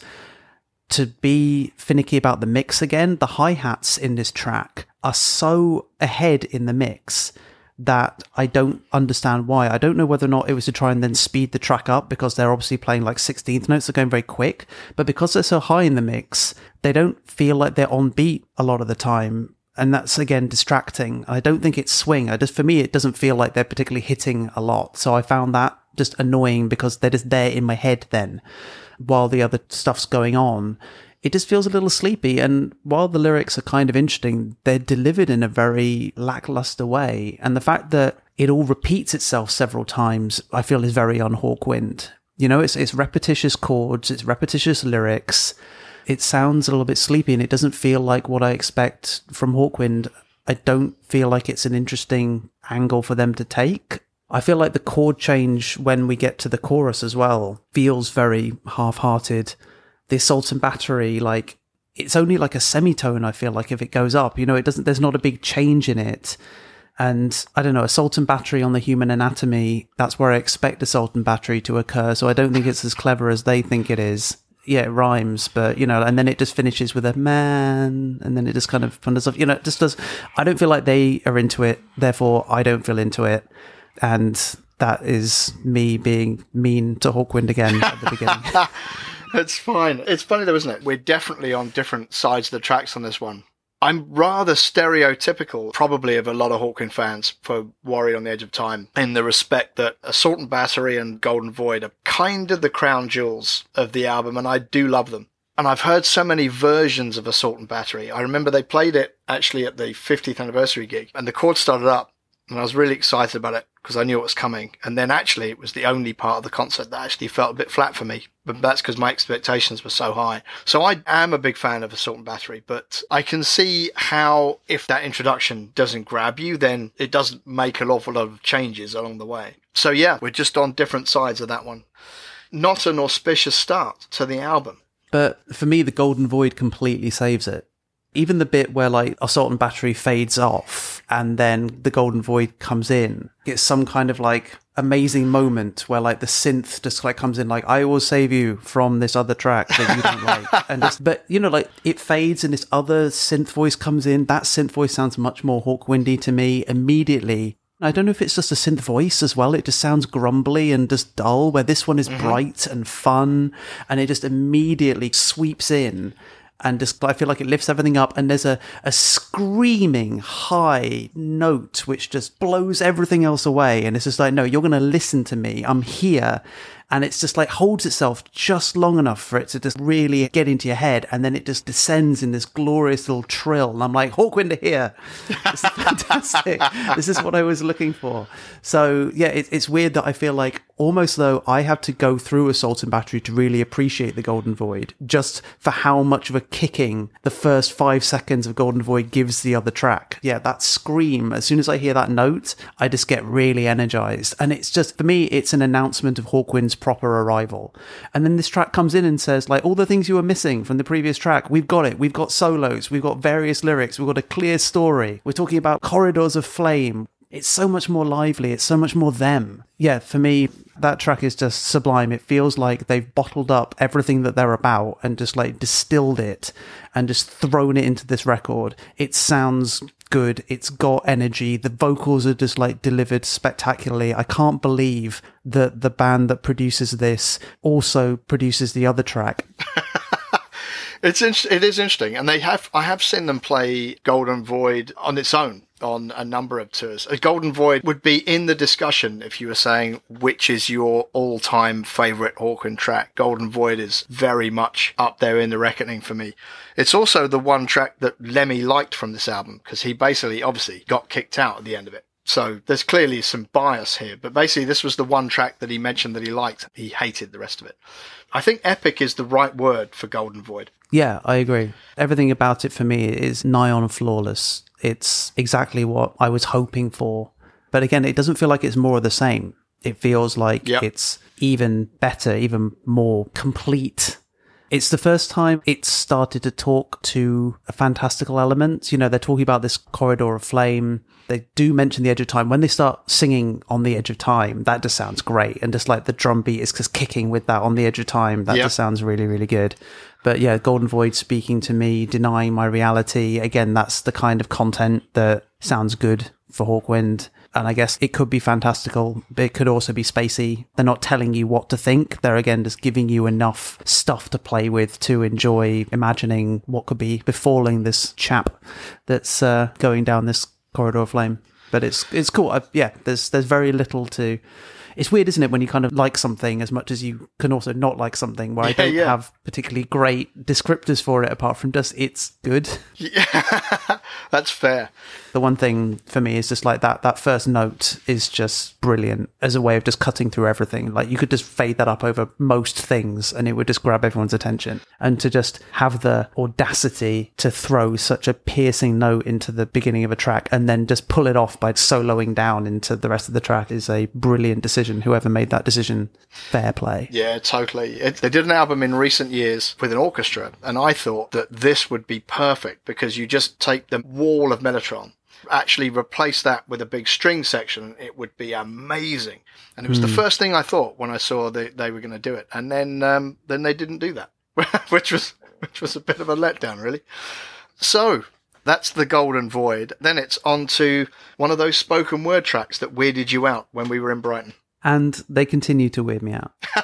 [SPEAKER 2] To be finicky about the mix again, the hi-hats in this track are so ahead in the mix that I don't understand why. I don't know whether or not it was to try and then speed the track up, because they're obviously playing like 16th notes, they're going very quick, but because they're so high in the mix, they don't feel like they're on beat a lot of the time. And that's, again, distracting. I don't think it's swing. For me, it doesn't feel like they're particularly hitting a lot. So I found that just annoying because they're just there in my head then, while the other stuff's going on. It just feels a little sleepy. And while the lyrics are kind of interesting, they're delivered in a very lackluster way. And the fact that it all repeats itself several times, I feel, is very un-Hawkwind. You know, it's repetitious chords, it's repetitious lyrics. It sounds a little bit sleepy and it doesn't feel like what I expect from Hawkwind. I don't feel like it's an interesting angle for them to take. I feel like the chord change when we get to the chorus as well feels very half-hearted. The Assault and Battery, like, it's only like a semitone, I feel like, if it goes up. You know, there's not a big change in it. And I don't know, Assault and Battery on the Human Anatomy, that's where I expect Assault and Battery to occur. So I don't think it's as clever as they think it is. Yeah, it rhymes, but, you know, and then it just finishes with a man, and then it just kind of ponders off. You know, it just does. I don't feel like they are into it, therefore I don't feel into it. And that is me being mean to Hawkwind again at the beginning.
[SPEAKER 1] It's fine. It's funny though, isn't it? We're definitely on different sides of the tracks on this one. I'm rather stereotypical, probably, of a lot of Hawkwind fans for Warrior on the Edge of Time, in the respect that Assault and Battery and Golden Void are kind of the crown jewels of the album, and I do love them. And I've heard so many versions of Assault and Battery. I remember they played it actually at the 50th anniversary gig, and the chord started up, and I was really excited about it because I knew it was coming. And then actually it was the only part of the concert that actually felt a bit flat for me. But that's because my expectations were so high. So I am a big fan of Assault and Battery, but I can see how if that introduction doesn't grab you, then it doesn't make an awful lot of changes along the way. So yeah, we're just on different sides of that one. Not an auspicious start to the album.
[SPEAKER 2] But for me, the Golden Void completely saves it. Even the bit where like Assault and Battery fades off and then the Golden Void comes in, it's some kind of like amazing moment where like the synth just like comes in like, I will save you from this other track that you don't like. And just, but you know, like it fades and this other synth voice comes in. That synth voice sounds much more Hawkwindy to me immediately. I don't know if it's just a synth voice as well. It just sounds grumbly and just dull, where this one is bright and fun and it just immediately sweeps in. And just, I feel like it lifts everything up, and there's a screaming high note which just blows everything else away. And it's just like, no, you're going to listen to me. I'm here. And it's just like holds itself just long enough for it to just really get into your head. And then it just descends in this glorious little trill. And I'm like, Hawkwind are here. This is fantastic. This is what I was looking for. So yeah, it's weird that I feel like almost though I have to go through Assault and Battery to really appreciate the Golden Void, just for how much of a kicking the first 5 seconds of Golden Void gives the other track. Yeah, that scream, as soon as I hear that note, I just get really energized. And it's just, for me, it's an announcement of Hawkwind's proper arrival. And then this track comes in and says, like, all the things you were missing from the previous track, we've got it. We've got solos, we've got various lyrics, we've got a clear story. We're talking about corridors of flame. It's so much more lively. It's so much more them. Yeah, for me, that track is just sublime. It feels like they've bottled up everything that they're about and just like distilled it and just thrown it into this record. It sounds good. It's got energy. The vocals are just like delivered spectacularly. I can't believe that the band that produces this also produces the other track.
[SPEAKER 1] It is interesting, and I have seen them play Golden Void on its own on a number of tours. A Golden Void would be in the discussion if you were saying which is your all-time favourite Hawkwind track. Golden Void is very much up there in the reckoning for me. It's also the one track that Lemmy liked from this album, because he basically obviously got kicked out at the end of it. So there's clearly some bias here, but basically this was the one track that he mentioned that he liked. He hated the rest of it. I think epic is the right word for Golden Void.
[SPEAKER 2] Yeah, I agree. Everything about it for me is nigh on flawless. It's exactly what I was hoping for. But again, it doesn't feel like it's more of the same. It feels like it's even better, even more complete. It's the first time it's started to talk to a fantastical element. You know, they're talking about this corridor of flame. They do mention the Edge of Time. When they start singing On the Edge of Time, that just sounds great. And just like the drum beat is just kicking with that On the Edge of Time. That just sounds really, really good. But yeah, Golden Void speaking to me, denying my reality. Again, that's the kind of content that sounds good for Hawkwind. And I guess it could be fantastical, but it could also be spacey. They're not telling you what to think. They're, again, just giving you enough stuff to play with to enjoy imagining what could be befalling this chap that's going down this corridor of flame. But it's cool. There's very little to... It's weird, isn't it, when you kind of like something as much as you can also not like something, where I don't have particularly great descriptors for it apart from just it's good.
[SPEAKER 1] Yeah, that's fair.
[SPEAKER 2] The one thing for me is just like that first note is just brilliant as a way of just cutting through everything. Like you could just fade that up over most things and it would just grab everyone's attention. And to just have the audacity to throw such a piercing note into the beginning of a track and then just pull it off by soloing down into the rest of the track is a brilliant decision. Whoever made that decision, fair play. Yeah,
[SPEAKER 1] totally. They did an album in recent years with an orchestra, and I thought that this would be perfect because you just take the wall of Mellotron, actually replace that with a big string section, it would be amazing. And it was the first thing I thought when I saw that they were going to do it. And then they didn't do that, which was a bit of a letdown, really. So that's the Golden Void. Then it's on to one of those spoken word tracks that weirded you out when we were in Brighton.
[SPEAKER 2] And they continue to weird me out.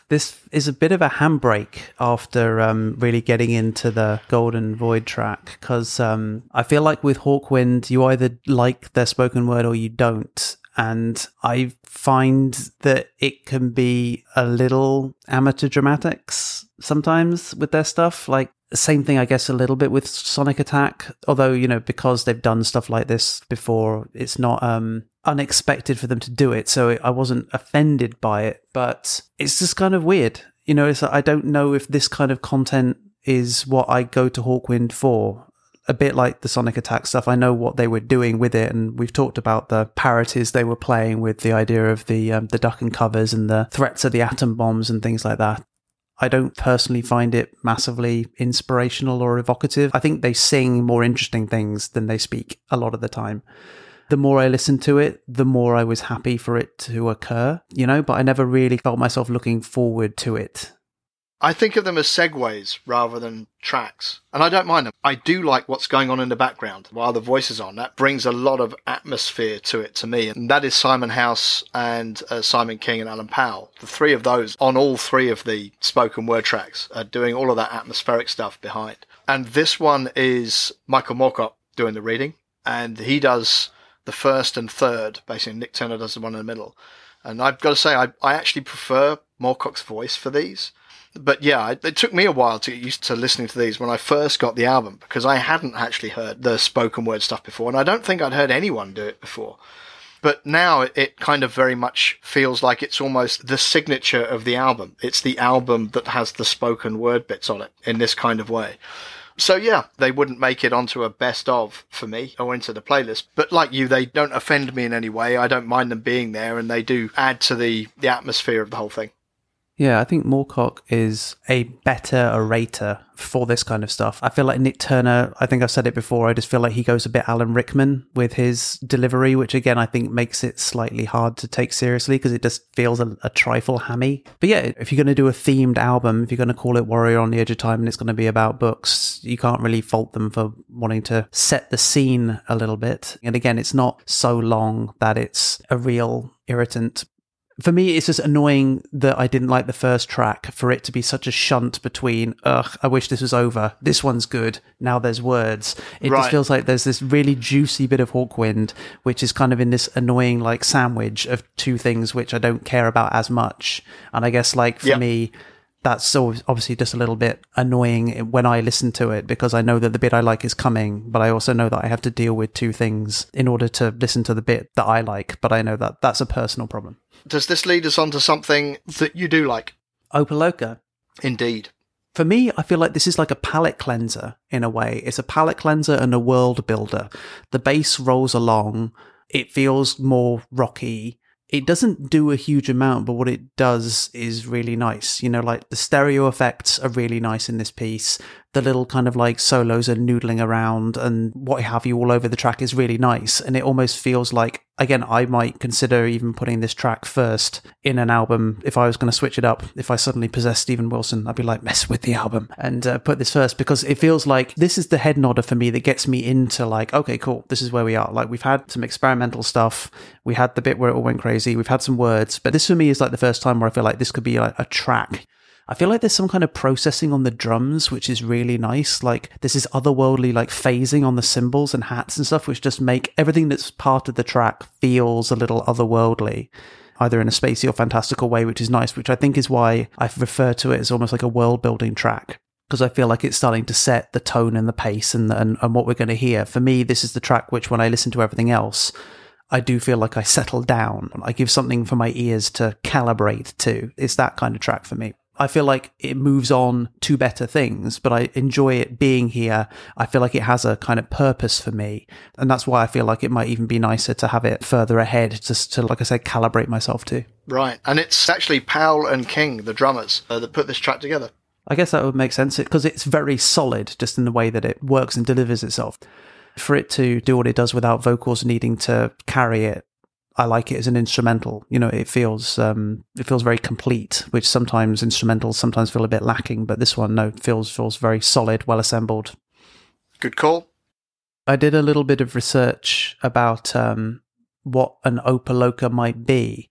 [SPEAKER 2] This is a bit of a handbrake after really getting into the Golden Void track, because I feel like with Hawkwind, you either like their spoken word or you don't. And I find that it can be a little amateur dramatics sometimes with their stuff. Like, same thing, I guess, a little bit with Sonic Attack. Although, you know, because they've done stuff like this before, it's not unexpected for them to do it. So I wasn't offended by it. But it's just kind of weird. You know, I don't know if this kind of content is what I go to Hawkwind for. A bit like the Sonic Attack stuff, I know what they were doing with it, and we've talked about the parodies they were playing with the idea of the duck and covers and the threats of the atom bombs and things like that. I don't personally find it massively inspirational or evocative. I think they sing more interesting things than they speak a lot of the time. The more I listened to it, the more I was happy for it to occur, you know, but I never really felt myself looking forward to it.
[SPEAKER 1] I think of them as segues rather than tracks, and I don't mind them. I do like what's going on in the background while the voice is on. That brings a lot of atmosphere to it to me, and that is Simon House and Simon King and Alan Powell. The three of those on all three of the spoken word tracks are doing all of that atmospheric stuff behind. And this one is Michael Moorcock doing the reading, and he does the first and third. Basically, Nick Turner does the one in the middle. And I've got to say, I actually prefer Moorcock's voice for these. But yeah, it took me a while to get used to listening to these when I first got the album, because I hadn't actually heard the spoken word stuff before, and I don't think I'd heard anyone do it before. But now it kind of very much feels like it's almost the signature of the album. It's the album that has the spoken word bits on it in this kind of way. So yeah, they wouldn't make it onto a best of for me or into the playlist. But like you, they don't offend me in any way. I don't mind them being there, and they do add to the atmosphere of the whole thing.
[SPEAKER 2] Yeah, I think Moorcock is a better orator for this kind of stuff. I feel like Nick Turner, I think I've said it before, I just feel like he goes a bit Alan Rickman with his delivery, which again, I think makes it slightly hard to take seriously because it just feels a trifle hammy. But yeah, if you're going to do a themed album, if you're going to call it Warrior on the Edge of Time and it's going to be about books, you can't really fault them for wanting to set the scene a little bit. And again, it's not so long that it's a real irritant. For me, it's just annoying that I didn't like the first track for it to be such a shunt between, I wish this was over. This one's good. Now there's words. It just feels like there's this really juicy bit of Hawkwind, which is kind of in this annoying like sandwich of two things which I don't care about as much. And I guess like for me, that's obviously just a little bit annoying when I listen to it, because I know that the bit I like is coming, but I also know that I have to deal with two things in order to listen to the bit that I like. But I know that that's a personal problem.
[SPEAKER 1] Does this lead us on to something that you do like?
[SPEAKER 2] Opaloka.
[SPEAKER 1] Indeed.
[SPEAKER 2] For me, I feel like this is like a palate cleanser in a way. It's a palate cleanser and a world builder. The bass rolls along. It feels more rocky. It doesn't do a huge amount, but what it does is really nice. You know, like the stereo effects are really nice in this piece. The little kind of like solos are noodling around and what have you all over the track is really nice. And it almost feels like, again, I might consider even putting this track first in an album. If I was going to switch it up, if I suddenly possessed Steven Wilson, I'd be like, mess with the album and put this first, because it feels like this is the head nodder for me that gets me into like, okay, cool, this is where we are. Like we've had some experimental stuff. We had the bit where it all went crazy. We've had some words, but this for me is like the first time where I feel like this could be like a track. I feel like there's some kind of processing on the drums, which is really nice. Like this is otherworldly, like phasing on the cymbals and hats and stuff, which just make everything that's part of the track feels a little otherworldly, either in a spacey or fantastical way, which is nice, which I think is why I refer to it as almost like a world building track. Because I feel like it's starting to set the tone and the pace and what we're going to hear. For me, this is the track which, when I listen to everything else, I do feel like I settle down. I give something for my ears to calibrate to. It's that kind of track for me. I feel like it moves on to better things, but I enjoy it being here. I feel like it has a kind of purpose for me. And that's why I feel like it might even be nicer to have it further ahead, just to, like I said, calibrate myself to.
[SPEAKER 1] Right. And it's actually Powell and King, the drummers, that put this track together.
[SPEAKER 2] I guess that would make sense, because it's very solid just in the way that it works and delivers itself. For it to do what it does without vocals needing to carry it, I like it as an instrumental. You know, it feels very complete, which sometimes instrumentals sometimes feel a bit lacking, but this one, no, feels very solid, well assembled.
[SPEAKER 1] Good call.
[SPEAKER 2] I did a little bit of research about what an Opaloka might be,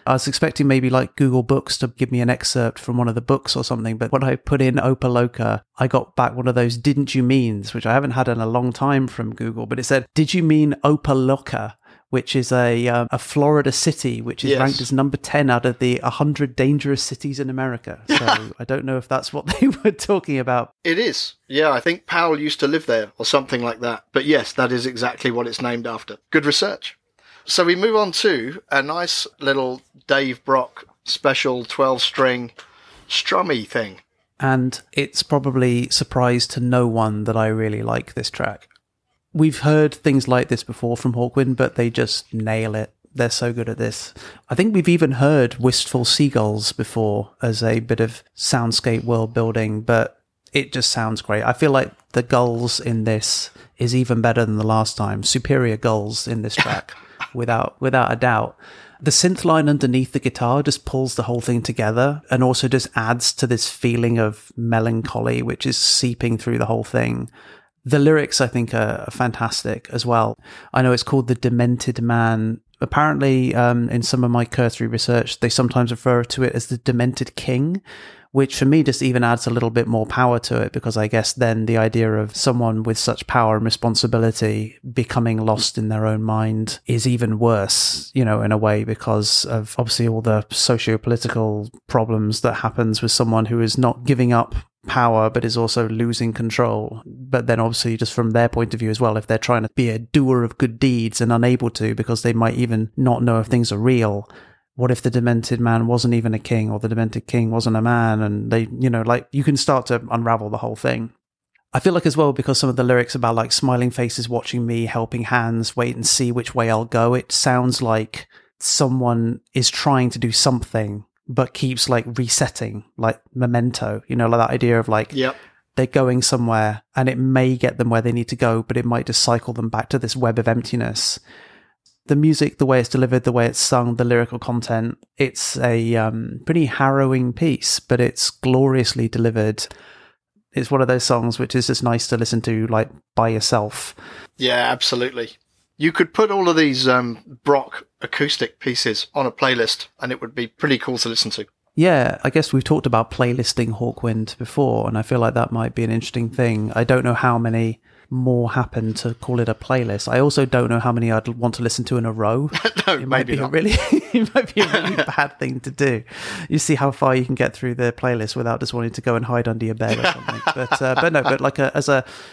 [SPEAKER 2] I was expecting maybe like Google Books to give me an excerpt from one of the books or something, but when I put in Opaloka, I got back one of those "didn't you means," which I haven't had in a long time from Google, but it said, "Did you mean Opaloka?" which is a Florida city, which is ranked as number 10 out of the 100 dangerous cities in America. So I don't know if that's what they were talking about.
[SPEAKER 1] It is. Yeah, I think Powell used to live there or something like that. But yes, that is exactly what it's named after. Good research. So we move on to a nice little Dave Brock special 12-string strummy thing.
[SPEAKER 2] And it's probably surprise to no one that I really like this track. We've heard things like this before from Hawkwind, but they just nail it. They're so good at this. I think we've even heard Wistful Seagulls before as a bit of soundscape world building, but it just sounds great. I feel like the gulls in this is even better than the last time. Superior gulls in this track, without a doubt. The synth line underneath the guitar just pulls the whole thing together and also just adds to this feeling of melancholy, which is seeping through the whole thing. The lyrics, I think, are fantastic as well. I know it's called The Demented Man. Apparently, in some of my cursory research, they sometimes refer to it as The Demented King, which for me just even adds a little bit more power to it, because I guess then the idea of someone with such power and responsibility becoming lost in their own mind is even worse, in a way, because of obviously all the socio-political problems that happens with someone who is not giving up power but is also losing control. But then obviously just from their point of view as well, if they're trying to be a doer of good deeds and unable to because they might even not know if things are real, what if the demented man wasn't even a king, or the demented king wasn't a man? And they, you can start to unravel the whole thing. I feel like as well, because some of the lyrics about like smiling faces watching me, helping hands, wait and see which way I'll go, it sounds like someone is trying to do something but keeps like resetting, like Memento, like that idea of like, they're going somewhere and it may get them where they need to go, but it might just cycle them back to this web of emptiness. The music, the way it's delivered, the way it's sung, the lyrical content, it's a pretty harrowing piece, but it's gloriously delivered. It's one of those songs which is just nice to listen to like by yourself.
[SPEAKER 1] Yeah, absolutely. You could put all of these Brock acoustic pieces on a playlist and it would be pretty cool to listen to.
[SPEAKER 2] Yeah, I guess we've talked about playlisting Hawkwind before, and I feel like that might be an interesting thing. I don't know how many more happen to call it a playlist. I also don't know how many I'd want to listen to in a row.
[SPEAKER 1] No,
[SPEAKER 2] it might be
[SPEAKER 1] not.
[SPEAKER 2] It might be a really bad thing to do. You see how far you can get through the playlist without just wanting to go and hide under your bed or something. But like as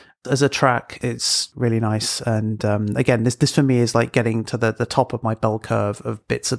[SPEAKER 2] a track, it's really nice. And again, this for me is like getting to the top of my bell curve of bits of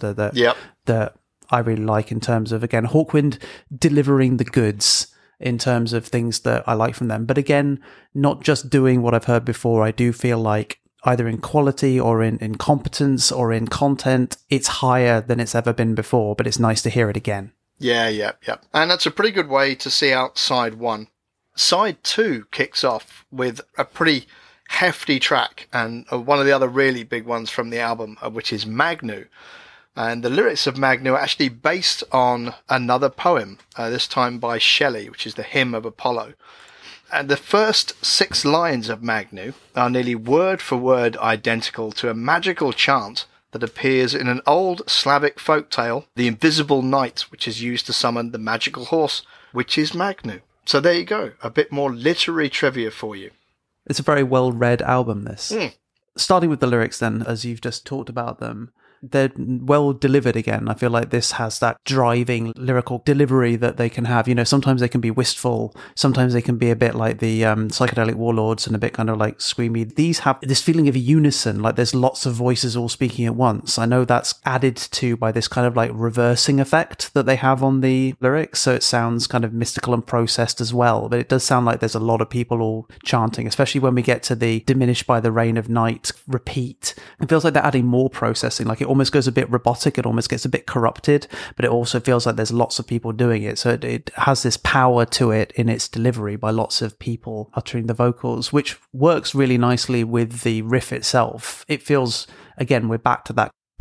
[SPEAKER 2] that I really like in terms of, again, Hawkwind delivering the goods in terms of things that I like from them. But again, not just doing what I've heard before. I do feel like either in quality or in competence or in content, it's higher than it's ever been before, but it's nice to hear it again.
[SPEAKER 1] Yeah. And that's a pretty good way to see out side one. Side two kicks off with a pretty hefty track, and one of the other really big ones from the album, which is Magnu. And the lyrics of Magnu are actually based on another poem, this time by Shelley, which is the Hymn of Apollo. And the first 6 lines of Magnu are nearly word for word identical to a magical chant that appears in an old Slavic folktale, The Invisible Knight, which is used to summon the magical horse, which is Magnu. So there you go, a bit more literary trivia for you.
[SPEAKER 2] It's a very well-read album, this. Starting with the lyrics then, as you've just talked about them, they're well delivered again. I feel like this has that driving lyrical delivery that they can have. Sometimes they can be wistful. Sometimes they can be a bit like the Psychedelic Warlords and a bit kind of like screamy. These have this feeling of unison, like there's lots of voices all speaking at once. I know that's added to by this kind of like reversing effect that they have on the lyrics. So it sounds kind of mystical and processed as well. But it does sound like there's a lot of people all chanting, especially when we get to the Diminished by the Rain of Night repeat. It feels like they're adding more processing. Like it almost goes a bit robotic, it almost gets a bit corrupted, but it also feels like there's lots of people doing it. So it has this power to it in its delivery by lots of people uttering the vocals, which works really nicely with the riff itself. It feels, again, we're back to that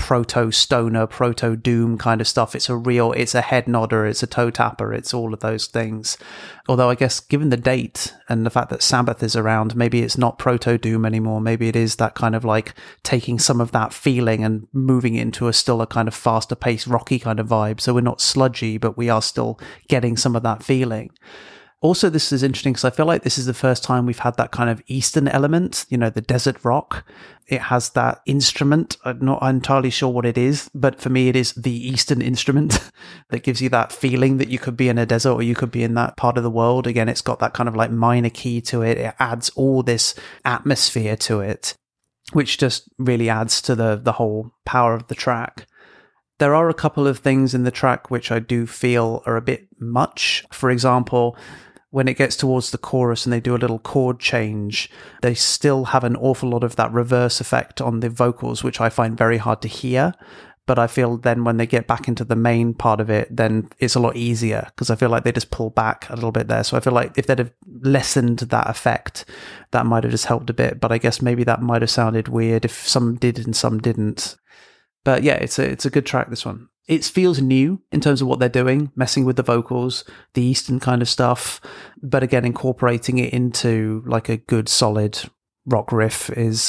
[SPEAKER 2] proto-stoner, proto-doom kind of stuff. It's a head nodder, it's a toe tapper, it's all of those things. Although I guess given the date and the fact that Sabbath is around, maybe it's not proto-doom anymore. Maybe it is that kind of like taking some of that feeling and moving it into still a kind of faster paced, rocky kind of vibe. So we're not sludgy, but we are still getting some of that feeling. Also, this is interesting because I feel like this is the first time we've had that kind of Eastern element, the desert rock. It has that instrument. I'm not entirely sure what it is, but for me, it is the Eastern instrument that gives you that feeling that you could be in a desert or you could be in that part of the world. Again, it's got that kind of like minor key to it. It adds all this atmosphere to it, which just really adds to the whole power of the track. There are a couple of things in the track which I do feel are a bit much. For example, when it gets towards the chorus and they do a little chord change, they still have an awful lot of that reverse effect on the vocals, which I find very hard to hear. But I feel then when they get back into the main part of it, then it's a lot easier because I feel like they just pull back a little bit there. So I feel like if they'd have lessened that effect, that might have just helped a bit. But I guess maybe that might have sounded weird if some did and some didn't. But yeah, it's a good track, this one. It feels new in terms of what they're doing, messing with the vocals, the Eastern kind of stuff, but again, incorporating it into like a good solid rock riff is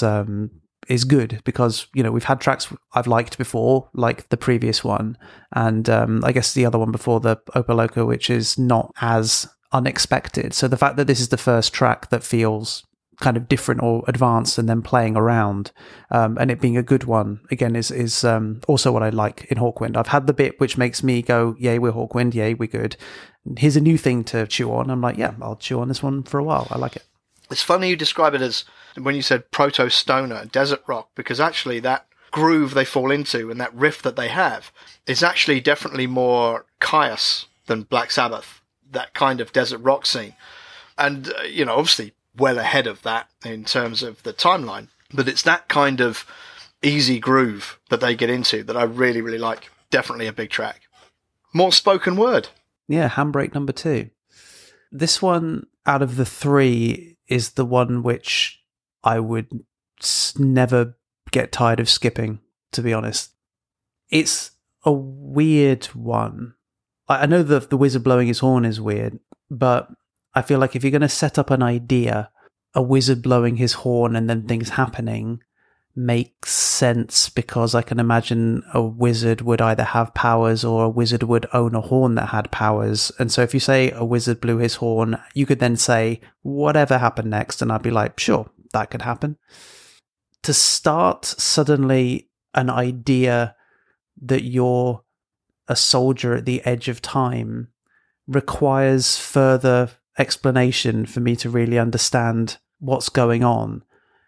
[SPEAKER 2] good because, we've had tracks I've liked before, like the previous one, and I guess the other one before, the Opa Loca, which is not as unexpected. So the fact that this is the first track that feels kind of different or advanced and then playing around, and it being a good one again is also what I like in Hawkwind. I've had the bit which makes me go, yay, we're Hawkwind, yay, we're good. Here's a new thing to chew on. I'm like, yeah, I'll chew on this one for a while. I like it.
[SPEAKER 1] It's funny you describe it as, when you said proto-stoner, desert rock, because actually that groove they fall into and that riff that they have is actually definitely more Kyuss than Black Sabbath, that kind of desert rock scene. And, obviously well ahead of that in terms of the timeline, but it's that kind of easy groove that they get into that I really, really like. Definitely a big track. More spoken word.
[SPEAKER 2] Yeah, Handbrake number 2. This one out of the 3 is the one which I would never get tired of skipping, to be honest. It's a weird one. I know the wizard blowing his horn is weird, but I feel like if you're going to set up an idea, a wizard blowing his horn and then things happening makes sense because I can imagine a wizard would either have powers or a wizard would own a horn that had powers. And so if you say a wizard blew his horn, you could then say whatever happened next, and I'd be like, sure, that could happen. To start suddenly an idea that you're a soldier at the edge of time requires further explanation for me to really understand what's going on.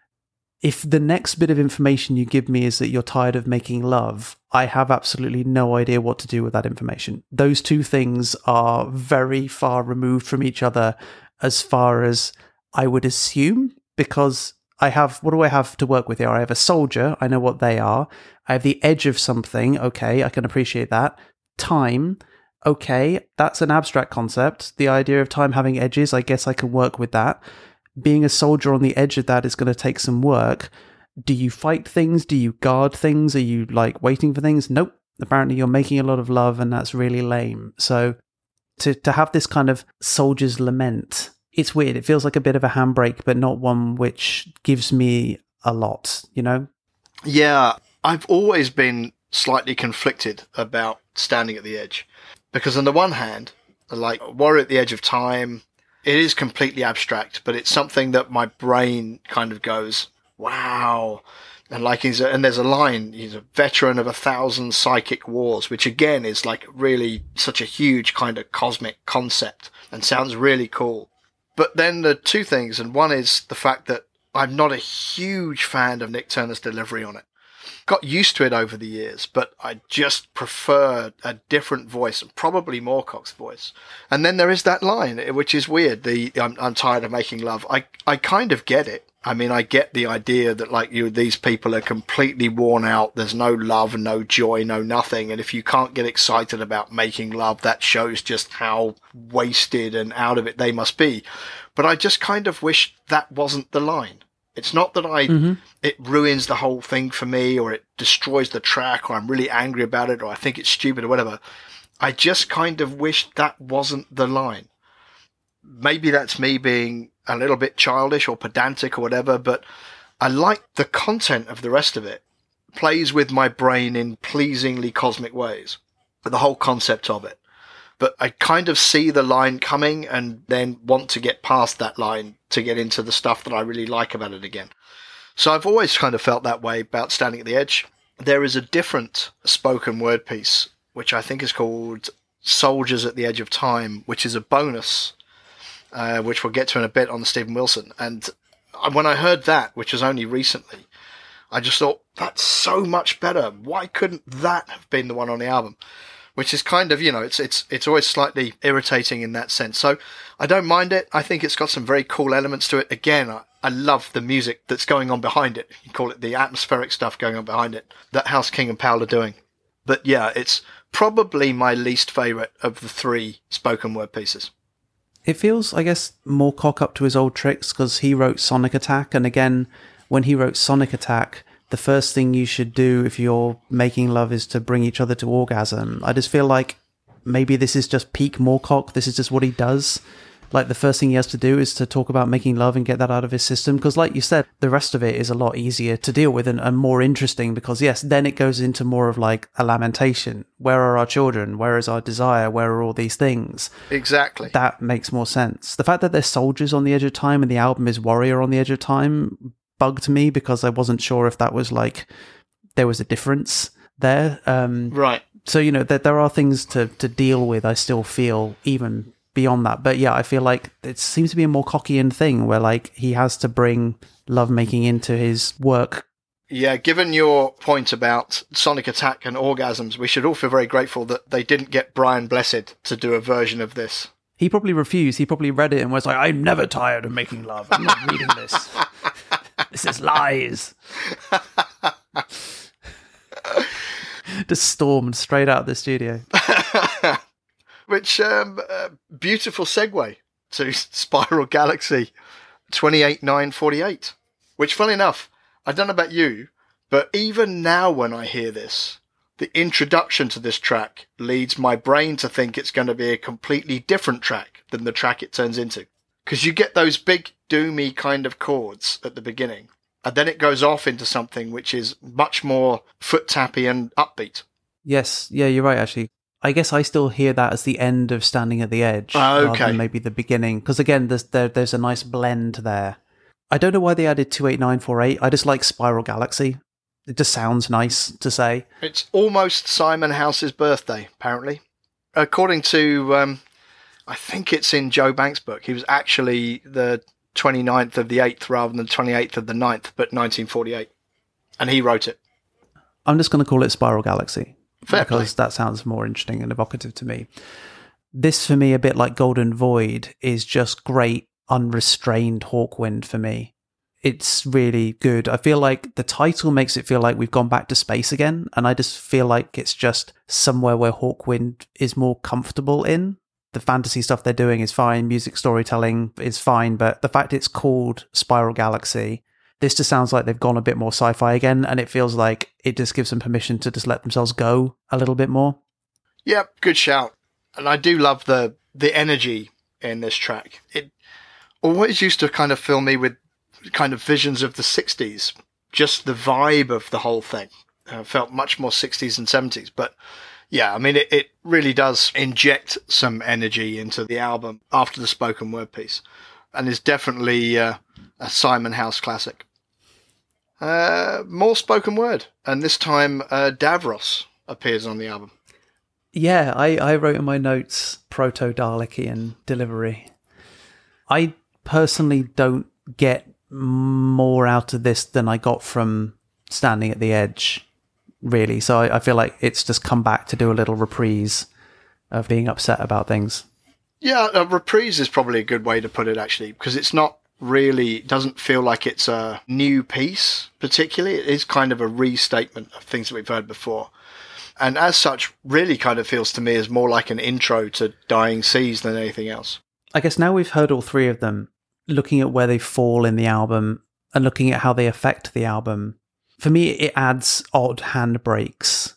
[SPEAKER 2] If the next bit of information you give me is that you're tired of making love, I have absolutely no idea what to do with that information. Those two things are very far removed from each other as far as I would assume, because what do I have to work with here? I have a soldier, I know what they are. I have the edge of something, okay, I can appreciate that. Time, okay, that's an abstract concept. The idea of time having edges, I guess I can work with that. Being a soldier on the edge of that is going to take some work. Do you fight things? Do you guard things? Are you like waiting for things? Nope. Apparently you're making a lot of love, and that's really lame. So to have this kind of soldier's lament, it's weird. It feels like a bit of a handbrake, but not one which gives me a lot,
[SPEAKER 1] Yeah, I've always been slightly conflicted about Standing at the Edge. Because on the one hand, like Warrior at the Edge of Time, it is completely abstract, but it's something that my brain kind of goes, wow. And and there's a line, he's a veteran of 1,000 psychic wars, which again is like really such a huge kind of cosmic concept and sounds really cool. But then the two things, and one is the fact that I'm not a huge fan of Nick Turner's delivery on it. Got used to it over the years, but I just prefer a different voice, and probably Moorcock's voice. And then there is that line, which is weird. I'm tired of making love. I kind of get it. I mean, I get the idea that like these people are completely worn out. There's no love, no joy, no nothing. And if you can't get excited about making love, that shows just how wasted and out of it they must be. But I just kind of wish that wasn't the line. It's not that it ruins the whole thing for me, or it destroys the track, or I'm really angry about it, or I think it's stupid or whatever. I just kind of wish that wasn't the line. Maybe that's me being a little bit childish or pedantic or whatever, but I like the content of the rest of it. Plays with my brain in pleasingly cosmic ways, the whole concept of it. But I kind of see the line coming and then want to get past that line to get into the stuff that I really like about it again. So I've always kind of felt that way about Standing at the Edge. There is a different spoken word piece, which I think is called Soldiers at the Edge of Time, which is a bonus, which we'll get to in a bit on the Steven Wilson. And when I heard that, which was only recently, I just thought, that's so much better. Why couldn't that have been the one on the album? Which is kind of, it's always slightly irritating in that sense. So I don't mind it. I think it's got some very cool elements to it. Again, I love the music that's going on behind it. You call it the atmospheric stuff going on behind it that House King and Powell are doing. But yeah, it's probably my least favourite of the 3 spoken word pieces.
[SPEAKER 2] It feels, I guess, more cock up to his old tricks because he wrote Sonic Attack. And again, when he wrote Sonic Attack, the first thing you should do if you're making love is to bring each other to orgasm. I just feel like maybe this is just peak Moorcock. This is just what he does. Like, the first thing he has to do is to talk about making love and get that out of his system. Because like you said, the rest of it is a lot easier to deal with and more interesting because, yes, then it goes into more of like a lamentation. Where are our children? Where is our desire? Where are all these things?
[SPEAKER 1] Exactly.
[SPEAKER 2] That makes more sense. The fact that there's soldiers on the edge of time and the album is Warrior on the Edge of Time bugged me because I wasn't sure if that was like there was a difference there.
[SPEAKER 1] Right.
[SPEAKER 2] So, there are things to deal with, I still feel, even beyond that. But yeah, I feel like it seems to be a more Cockian thing where like he has to bring lovemaking into his work.
[SPEAKER 1] Yeah, given your point about Sonic Attack and orgasms, we should all feel very grateful that they didn't get Brian Blessed to do a version of this.
[SPEAKER 2] He probably refused. He probably read it and was like, I'm never tired of making love. I'm not reading this. This is lies. Just stormed straight out of the studio.
[SPEAKER 1] Which, beautiful segue to Spiral Galaxy 28948. Which, funny enough, I don't know about you, but even now when I hear this, the introduction to this track leads my brain to think it's going to be a completely different track than the track it turns into. Because you get those big, doomy kind of chords at the beginning, and then it goes off into something which is much more foot-tappy and upbeat.
[SPEAKER 2] Yes, yeah, you're right, actually. I guess I still hear that as the end of Standing at the Edge, rather than maybe the beginning. Because again, there's a nice blend there. I don't know why they added 28948. I just like Spiral Galaxy. It just sounds nice to say.
[SPEAKER 1] It's almost Simon House's birthday, apparently. According to, I think it's in Joe Banks' book, he was actually the 29th of the 8th rather than the 28th of the 9th, but 1948. And he wrote it.
[SPEAKER 2] I'm just going to call it Spiral Galaxy.
[SPEAKER 1] Fair
[SPEAKER 2] because
[SPEAKER 1] play.
[SPEAKER 2] That sounds more interesting and evocative to me. This, for me, a bit like Golden Void, is just great, unrestrained Hawkwind for me. It's really good. I feel like the title makes it feel like we've gone back to space again, and I just feel like it's just somewhere where Hawkwind is more comfortable in. The fantasy stuff they're doing is fine, music storytelling is fine, but the fact it's called Spiral Galaxy, this just sounds like they've gone a bit more sci-fi again, and it feels like it just gives them permission to just let themselves go a little bit more.
[SPEAKER 1] Yeah, good shout. And I do love the energy in this track. It always used to kind of fill me with kind of visions of the 60s. Just the vibe of the whole thing felt much more 60s and 70s. But yeah, I mean, it really does inject some energy into the album after the spoken word piece, and is definitely a Simon House classic. More spoken word, and this time Davros appears on the album.
[SPEAKER 2] Yeah, I wrote in my notes proto-Dalekian delivery. I personally don't get more out of this than I got from Standing at the Edge, really. So I feel like it's just come back to do a little reprise of being upset about things.
[SPEAKER 1] Yeah, a reprise is probably a good way to put it, actually, because it's not really, doesn't feel like it's a new piece, particularly. It is kind of a restatement of things that we've heard before. And as such, really kind of feels to me as more like an intro to Dying Seas than anything else.
[SPEAKER 2] I guess now we've heard all three of them, looking at where they fall in the album, and looking at how they affect the album, for me, it adds odd handbrakes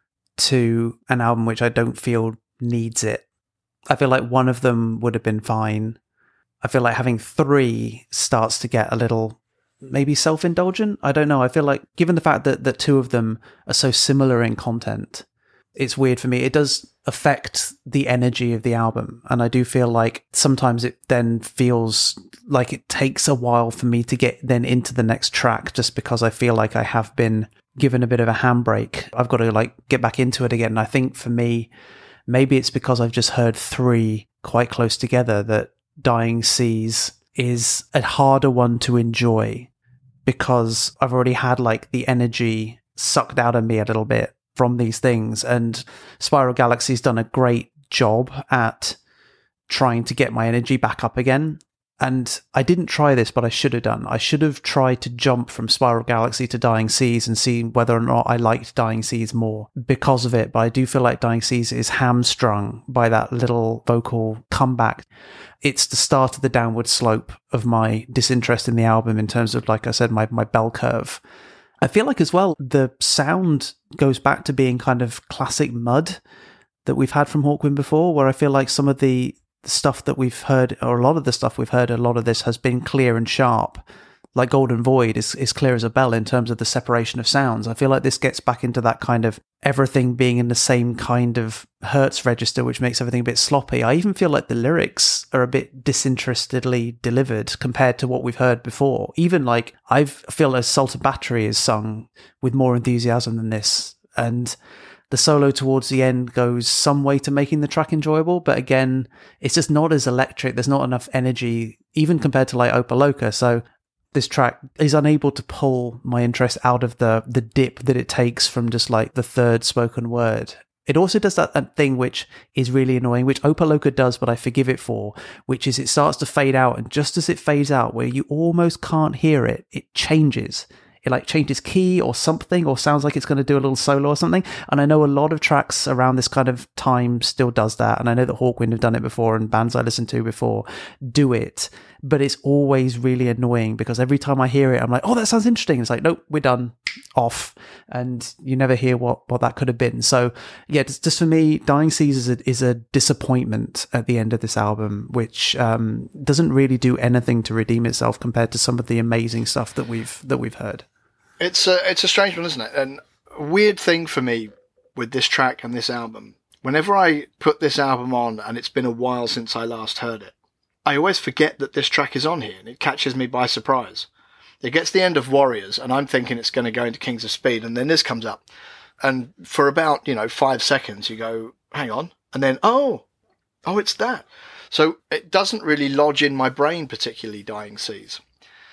[SPEAKER 2] to an album which I don't feel needs it. I feel like one of them would have been fine. I feel like having 3 starts to get a little maybe self-indulgent. I don't know. I feel like given the fact that 2 of them are so similar in content, it's weird for me. It does affect the energy of the album. And I do feel like sometimes it then feels like it takes a while for me to get then into the next track, just because I feel like I have been given a bit of a handbrake. I've got to like get back into it again. And I think for me, maybe it's because I've just heard 3 quite close together that Dying Seas is a harder one to enjoy, because I've already had like the energy sucked out of me a little bit from these things. And Spiral Galaxy's done a great job at trying to get my energy back up again. And I didn't try this, but I should have done. I should have tried to jump from Spiral Galaxy to Dying Seas and see whether or not I liked Dying Seas more because of it. But I do feel like Dying Seas is hamstrung by that little vocal comeback. It's the start of the downward slope of my disinterest in the album in terms of, like I said, my bell curve. I feel like as well, the sound goes back to being kind of classic mud that we've had from Hawkwind before, where I feel like some of the stuff that we've heard, or a lot of the stuff we've heard, a lot of this has been clear and sharp. Like Golden Void is clear as a bell in terms of the separation of sounds. I feel like this gets back into that kind of everything being in the same kind of hertz register, which makes everything a bit sloppy. I even feel like the lyrics are a bit disinterestedly delivered compared to what we've heard before. Even like I feel Assault of Battery is sung with more enthusiasm than this, and the solo towards the end goes some way to making the track enjoyable, but again, it's just not as electric. There's not enough energy, even compared to like Opaloka. So this track is unable to pull my interest out of the dip that it takes from just like the third spoken word. It also does that thing which is really annoying, which Opaloka does, but I forgive it for, which is it starts to fade out, and just as it fades out, where you almost can't hear it, it changes. It like changes key or something, or sounds like it's going to do a little solo or something. And I know a lot of tracks around this kind of time still does that. And I know that Hawkwind have done it before, and bands I listened to before do it. But it's always really annoying, because every time I hear it, I'm like, oh, that sounds interesting. It's like, nope, we're done, off. And you never hear what that could have been. So yeah, just for me, Dying Seas is a disappointment at the end of this album, which doesn't really do anything to redeem itself compared to some of the amazing stuff that we've heard.
[SPEAKER 1] It's a strange one, isn't it? And a weird thing for me with this track and this album, whenever I put this album on and it's been a while since I last heard it, I always forget that this track is on here, and it catches me by surprise. It gets the end of Warriors and I'm thinking it's going to go into Kings of Speed, and then this comes up. And for about, 5 seconds you go, hang on. And then, oh, it's that. So it doesn't really lodge in my brain, particularly Dying Seas.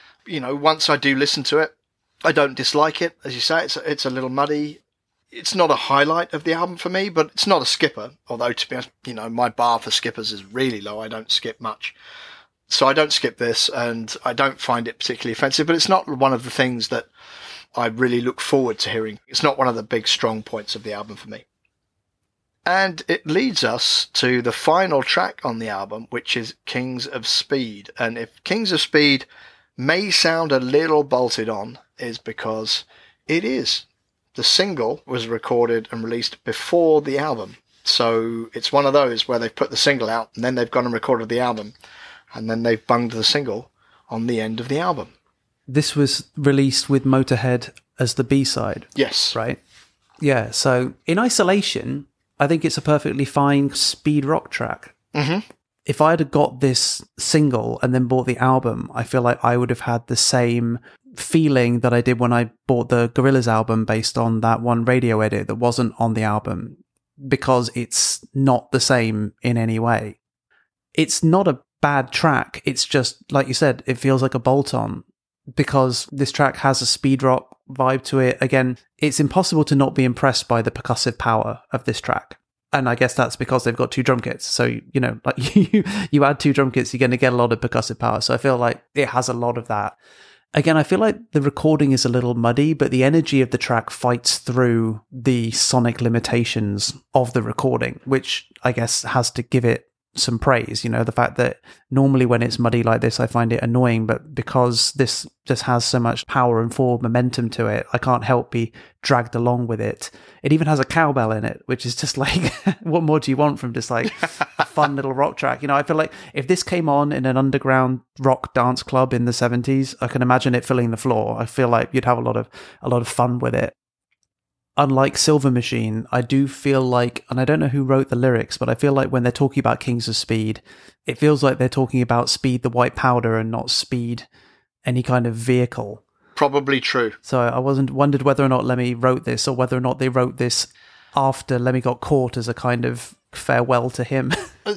[SPEAKER 1] Once I do listen to it, I don't dislike it. As you say, it's a little muddy. It's not a highlight of the album for me, but it's not a skipper. Although, to be honest, my bar for skippers is really low. I don't skip much. So I don't skip this, and I don't find it particularly offensive, but it's not one of the things that I really look forward to hearing. It's not one of the big strong points of the album for me. And it leads us to the final track on the album, which is Kings of Speed. And if Kings of Speed may sound a little bolted on, is because it is. The single was recorded and released before the album. So it's one of those where they've put the single out and then they've gone and recorded the album, and then they've bunged the single on the end of the album.
[SPEAKER 2] This was released with Motorhead as the B-side.
[SPEAKER 1] Yes.
[SPEAKER 2] Right? Yeah, so in isolation, I think it's a perfectly fine speed rock track.
[SPEAKER 1] Mm-hmm.
[SPEAKER 2] If I had got this single and then bought the album, I feel like I would have had the same feeling that I did when I bought the Gorillaz album based on that one radio edit that wasn't on the album, because it's not the same in any way. It's not a bad track. It's just, like you said, it feels like a bolt-on, because this track has a speed rock vibe to it. Again, it's impossible to not be impressed by the percussive power of this track. And I guess that's because they've got 2 drum kits. So, like you add 2 drum kits, you're going to get a lot of percussive power. So I feel like it has a lot of that. Again, I feel like the recording is a little muddy, but the energy of the track fights through the sonic limitations of the recording, which I guess has to give it some praise. You know, the fact that normally when it's muddy like this, I find it annoying, but because this just has so much power and forward momentum to it, I can't help be dragged along with it. It even has a cowbell in it, which is just like, what more do you want from just like a fun little rock track? You know, I feel like if this came on in an underground rock dance club in the 70s, I can imagine it filling the floor. I feel like you'd have a lot of fun with it. Unlike Silver Machine, I do feel like, and I don't know who wrote the lyrics, but I feel like when they're talking about Kings of Speed, it feels like they're talking about Speed the White Powder and not Speed any kind of vehicle.
[SPEAKER 1] Probably true.
[SPEAKER 2] So I wondered whether or not Lemmy wrote this, or whether or not they wrote this after Lemmy got caught as a kind of farewell to him.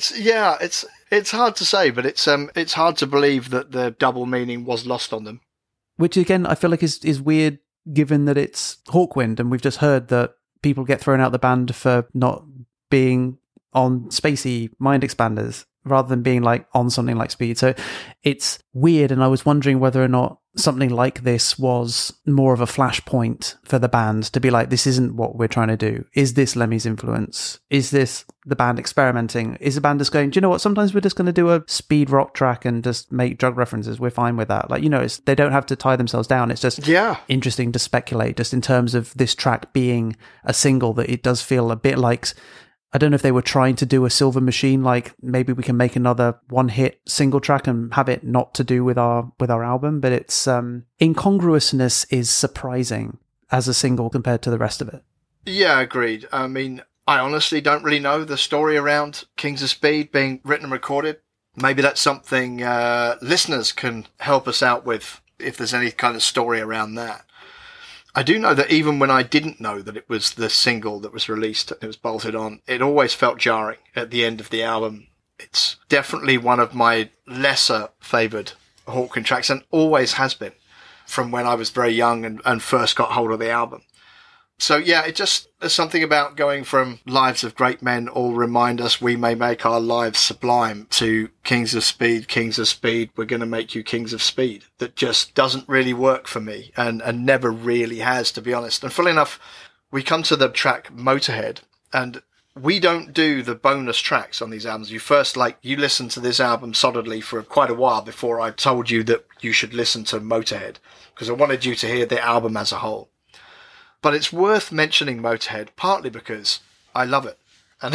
[SPEAKER 1] It's hard to say, but it's hard to believe that the double meaning was lost on them.
[SPEAKER 2] Which again, I feel like is weird, given that it's Hawkwind, and we've just heard that people get thrown out the band for not being on spacey mind expanders rather than being like on something like Speed. So it's weird, and I was wondering whether or not something like this was more of a flashpoint for the band to be like, this isn't what we're trying to do. Is this Lemmy's influence? Is this the band experimenting? Is the band just going, do you know what, sometimes we're just going to do a speed rock track and just make drug references, we're fine with that. Like, you know, they don't have to tie themselves down. It's just interesting to speculate, just in terms of this track being a single, that it does feel a bit like, I don't know if they were trying to do a Silver Machine, like maybe we can make another one-hit single track and have it not to do with our album, but its incongruousness is surprising as a single compared to the rest of it.
[SPEAKER 1] Yeah, agreed. I mean, I honestly don't really know the story around Kings of Speed being written and recorded. Maybe that's something listeners can help us out with, if there's any kind of story around that. I do know that even when I didn't know that it was the single that was released and it was bolted on, it always felt jarring at the end of the album. It's definitely one of my lesser favoured Hawkwind tracks, and always has been from when I was very young and first got hold of the album. So yeah, there's something about going from Lives of Great Men all remind us we may make our lives sublime to Kings of Speed, we're going to make you Kings of Speed, that just doesn't really work for me and never really has, to be honest. And funnily enough, we come to the track Motorhead, and we don't do the bonus tracks on these albums. You listened to this album solidly for quite a while before I told you that you should listen to Motorhead, because I wanted you to hear the album as a whole. But it's worth mentioning Motorhead, partly because I love it. And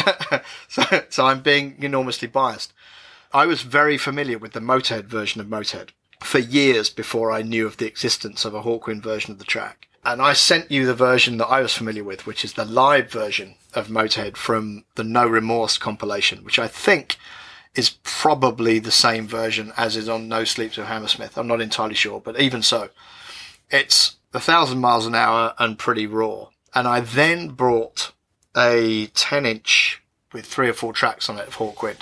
[SPEAKER 1] so I'm being enormously biased. I was very familiar with the Motorhead version of Motorhead for years before I knew of the existence of a Hawkwind version of the track. And I sent you the version that I was familiar with, which is the live version of Motorhead from the No Remorse compilation, which I think is probably the same version as is on No Sleeps with Hammersmith. I'm not entirely sure, but even so, it's 1,000 miles an hour and pretty raw. And I then brought a 10-inch with 3 or 4 tracks on it of Hawkwind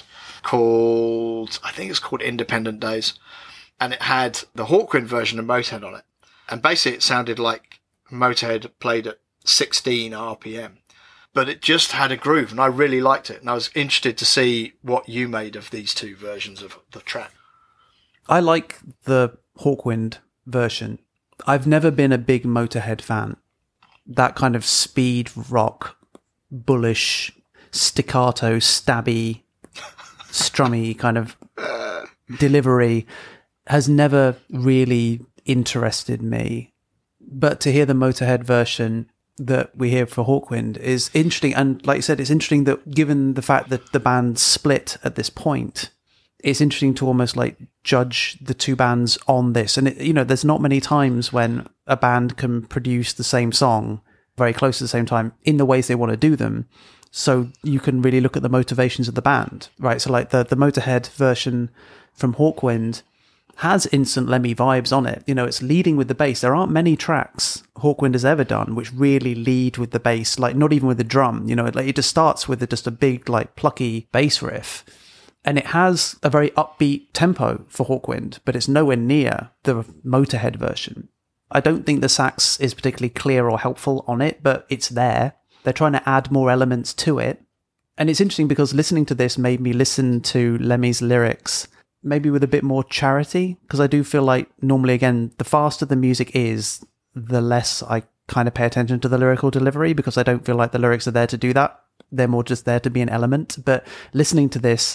[SPEAKER 1] I think it's called Independent Days. And it had the Hawkwind version of Motorhead on it. And basically it sounded like Motorhead played at 16 RPM. But it just had a groove, and I really liked it. And I was interested to see what you made of these two versions of the track.
[SPEAKER 2] I like the Hawkwind version. I've never been a big Motorhead fan. That kind of speed rock, bullish, staccato, stabby, strummy kind of delivery has never really interested me. But to hear the Motorhead version that we hear for Hawkwind is interesting. And like you said, it's interesting that given the fact that the band split at this point, it's interesting to almost like judge the two bands on this. And, there's not many times when a band can produce the same song very close to the same time in the ways they want to do them. So you can really look at the motivations of the band, right? So like the Motorhead version from Hawkwind has instant Lemmy vibes on it. It's leading with the bass. There aren't many tracks Hawkwind has ever done which really lead with the bass, like not even with the drum. It just starts with just a big, like plucky bass riff. And it has a very upbeat tempo for Hawkwind, but it's nowhere near the Motorhead version. I don't think the sax is particularly clear or helpful on it, but it's there. They're trying to add more elements to it. And it's interesting because listening to this made me listen to Lemmy's lyrics maybe with a bit more charity, because I do feel like normally, again, the faster the music is, the less I kind of pay attention to the lyrical delivery, because I don't feel like the lyrics are there to do that. They're more just there to be an element. But listening to this,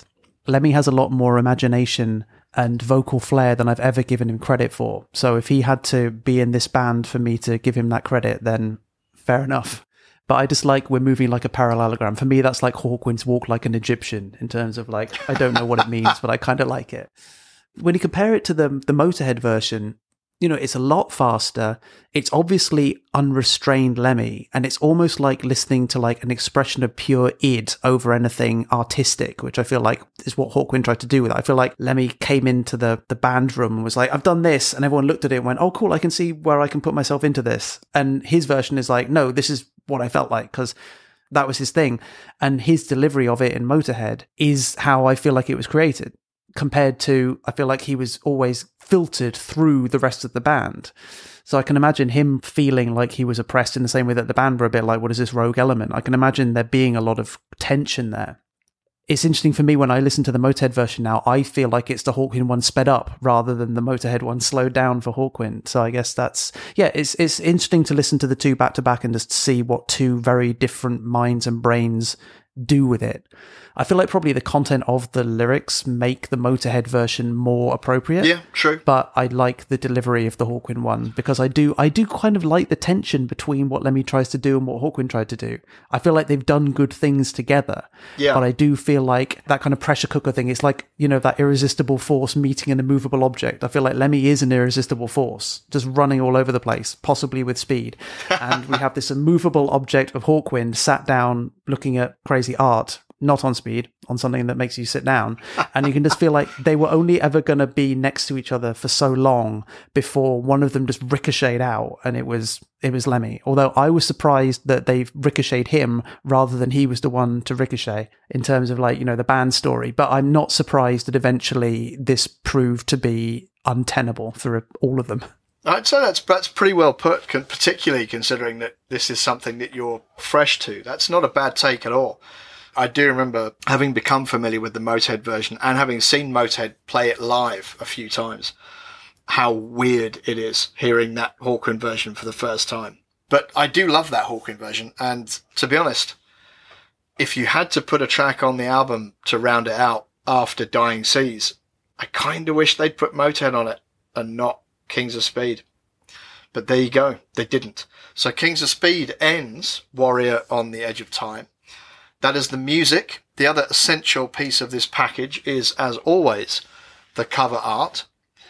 [SPEAKER 2] Lemmy has a lot more imagination and vocal flair than I've ever given him credit for. So if he had to be in this band for me to give him that credit, then fair enough. But I just like We're Moving Like a Parallelogram. For me, that's like Hawkwind's Walk Like an Egyptian in terms of like, I don't know what it means, but I kind of like it. When you compare it to the Motorhead version, you know, it's a lot faster. It's obviously unrestrained Lemmy, and it's almost like listening to like an expression of pure id over anything artistic, which I feel like is what Hawkwind tried to do with it. I feel like Lemmy came into the band room and was like, I've done this, and everyone looked at it and went, oh cool, I can see where I can put myself into this. And his version is like, no, this is what I felt like, because that was his thing. And his delivery of it in Motorhead is how I feel like it was created, compared to, I feel like he was always filtered through the rest of the band. So I can imagine him feeling like he was oppressed in the same way that the band were a bit like, what is this rogue element? I can imagine there being a lot of tension there. It's interesting for me when I listen to the Motorhead version now, I feel like it's the Hawkwind one sped up rather than the Motorhead one slowed down for Hawkwind. So I guess that's, yeah, it's interesting to listen to the two back to back and just see what two very different minds and brains do with it. I feel like probably the content of the lyrics make the Motorhead version more appropriate.
[SPEAKER 1] Yeah, true.
[SPEAKER 2] But I like the delivery of the Hawkwind one, because I do kind of like the tension between what Lemmy tries to do and what Hawkwind tried to do. I feel like they've done good things together.
[SPEAKER 1] Yeah.
[SPEAKER 2] But I do feel like that kind of pressure cooker thing, it's like, you know, that irresistible force meeting an immovable object. I feel like Lemmy is an irresistible force, just running all over the place, possibly with speed. And we have this immovable object of Hawkwind sat down looking at crazy art, not on speed, on something that makes you sit down. And you can just feel like they were only ever going to be next to each other for so long before one of them just ricocheted out, and it was Lemmy. Although I was surprised that they ricocheted him rather than he was the one to ricochet in terms of like, you know, the band story. But I'm not surprised that eventually this proved to be untenable for all of them.
[SPEAKER 1] I'd say that's pretty well put, particularly considering that this is something that you're fresh to. That's not a bad take at all. I do remember having become familiar with the Motorhead version and having seen Motorhead play it live a few times, how weird it is hearing that Hawkwind version for the first time. But I do love that Hawkwind version, and to be honest, if you had to put a track on the album to round it out after Dying Seas, I kind of wish they'd put Motorhead on it and not Kings of Speed. But there you go, they didn't. So Kings of Speed ends Warrior on the Edge of Time. That is the music. The other essential piece of this package is, as always, the cover art.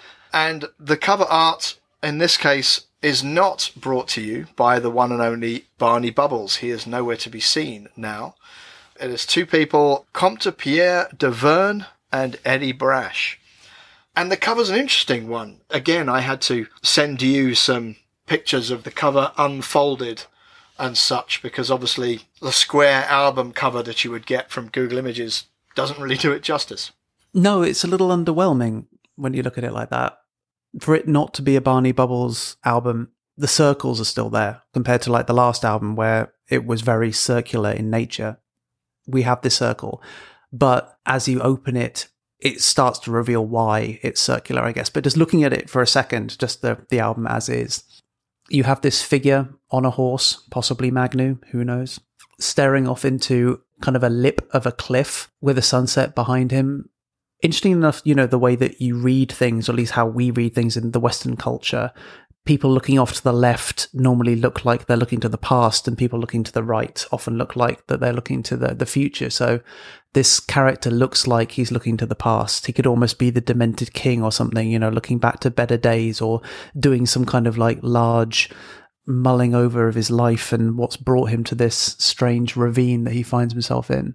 [SPEAKER 1] And the cover art, in this case, is not brought to you by the one and only Barney Bubbles. He is nowhere to be seen now. It is two people, Comte Pierre de Verne and Eddie Brash. And the cover's an interesting one. Again, I had to send you some pictures of the cover unfolded and such, because obviously the square album cover that you would get from Google Images doesn't really do it justice.
[SPEAKER 2] No, it's a little underwhelming when you look at it like that. For it not to be a Barney Bubbles album, the circles are still there compared to like the last album where it was very circular in nature. We have this circle, but as you open it, it starts to reveal why it's circular, I guess. But just looking at it for a second, just the album as is, you have this figure on a horse, possibly Magnu, who knows, staring off into kind of a lip of a cliff with a sunset behind him. Interesting enough, you know, the way that you read things, or at least how we read things in the Western culture, people looking off to the left normally look like they're looking to the past, and people looking to the right often look like that they're looking to the future. So this character looks like he's looking to the past. He could almost be the demented king or something, you know, looking back to better days, or doing some kind of like large mulling over of his life and what's brought him to this strange ravine that he finds himself in.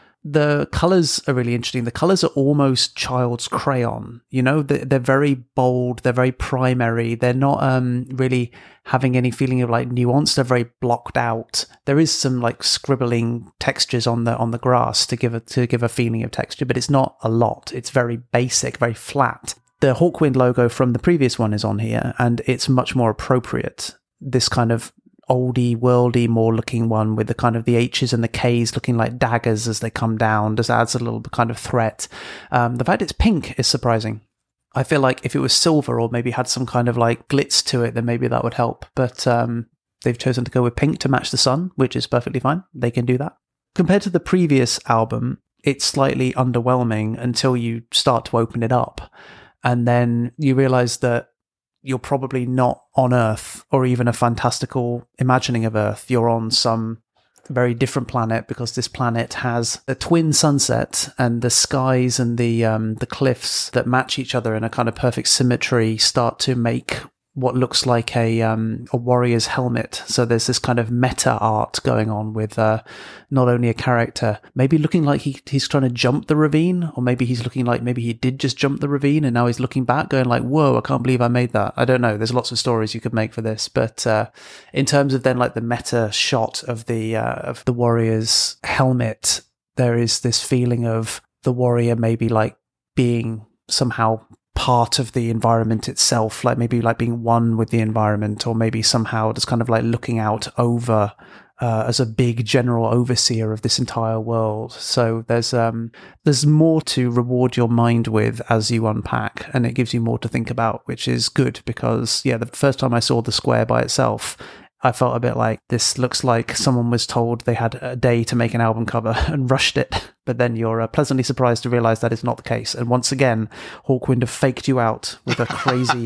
[SPEAKER 2] The colours are really interesting. The colours are almost child's crayon, you know, they're very bold, they're very primary, they're not really having any feeling of like nuance, they're very blocked out. There is some like scribbling textures on the grass to give a feeling of texture, but it's not a lot. It's very basic, very flat. The Hawkwind logo from the previous one is on here, and it's much more appropriate. This kind of oldie, worldy, more looking one with the kind of the H's and the K's looking like daggers as they come down just adds a little kind of threat. The fact it's pink is surprising. I feel like if it was silver or maybe had some kind of like glitz to it, then maybe that would help. But they've chosen to go with pink to match the sun, which is perfectly fine. They can do that. Compared to the previous album, it's slightly underwhelming until you start to open it up. And then you realize that you're probably not on Earth or even a fantastical imagining of Earth. You're on some very different planet, because this planet has a twin sunset, and the skies and the cliffs that match each other in a kind of perfect symmetry start to make what looks like a warrior's helmet. So there's this kind of meta art going on with not only a character maybe looking like he's trying to jump the ravine, or maybe he's looking like maybe he did just jump the ravine and now he's looking back going like, whoa, I can't believe I made that. I don't know. There's lots of stories you could make for this, but in terms of then like the meta shot of the warrior's helmet, there is this feeling of the warrior maybe like being somehow part of the environment itself, like maybe like being one with the environment, or maybe somehow just kind of like looking out over as a big general overseer of this entire world. So there's more to reward your mind with as you unpack, and it gives you more to think about, which is good, because the first time I saw the square by itself, I felt a bit like, this looks like someone was told they had a day to make an album cover and rushed it. But then you're pleasantly surprised to realize that is not the case. And once again, Hawkwind have faked you out with a crazy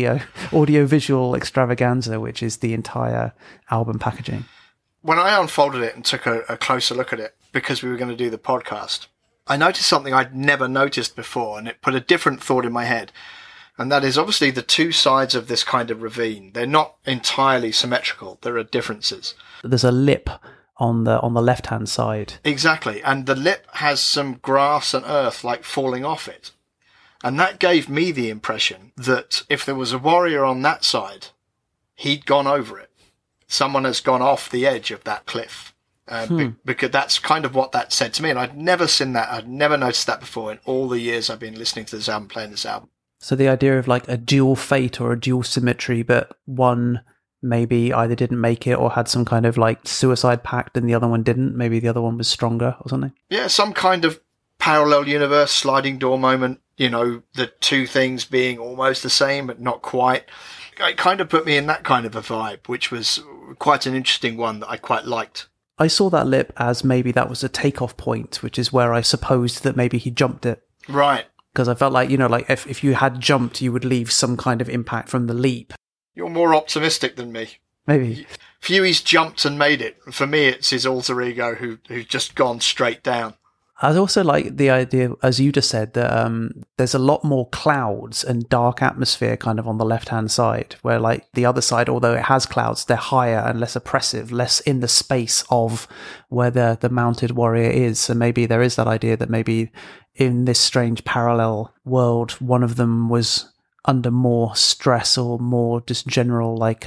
[SPEAKER 2] audio-visual extravaganza, which is the entire album packaging.
[SPEAKER 1] When I unfolded it and took a closer look at it, because we were going to do the podcast, I noticed something I'd never noticed before, and it put a different thought in my head. And that is obviously the two sides of this kind of ravine. They're not entirely symmetrical. There are differences.
[SPEAKER 2] There's a lip on the left-hand side.
[SPEAKER 1] Exactly. And the lip has some grass and earth like falling off it. And that gave me the impression that if there was a warrior on that side, he'd gone over it. Someone has gone off the edge of that cliff. Because that's kind of what that said to me. And I'd never seen that. I'd never noticed that before in all the years I've been listening to this album, playing this album.
[SPEAKER 2] So the idea of like a dual fate or a dual symmetry, but one maybe either didn't make it or had some kind of like suicide pact and the other one didn't. Maybe the other one was stronger or something. Yeah,
[SPEAKER 1] some kind of parallel universe, sliding door moment, the two things being almost the same, but not quite. It kind of put me in that kind of a vibe, which was quite an interesting one that I quite liked.
[SPEAKER 2] I saw that lip as maybe that was a takeoff point, which is where I supposed that maybe he jumped it.
[SPEAKER 1] Right.
[SPEAKER 2] Because I felt like, like if you had jumped, you would leave some kind of impact from the leap.
[SPEAKER 1] You're more optimistic than me.
[SPEAKER 2] Maybe.
[SPEAKER 1] Huey's jumped and made it. For me, it's his alter ego who's just gone straight down.
[SPEAKER 2] I also like the idea, as you just said, that there's a lot more clouds and dark atmosphere kind of on the left-hand side, where like the other side, although it has clouds, they're higher and less oppressive, less in the space of where the mounted warrior is. So maybe there is that idea that maybe in this strange parallel world, one of them was under more stress or more just general like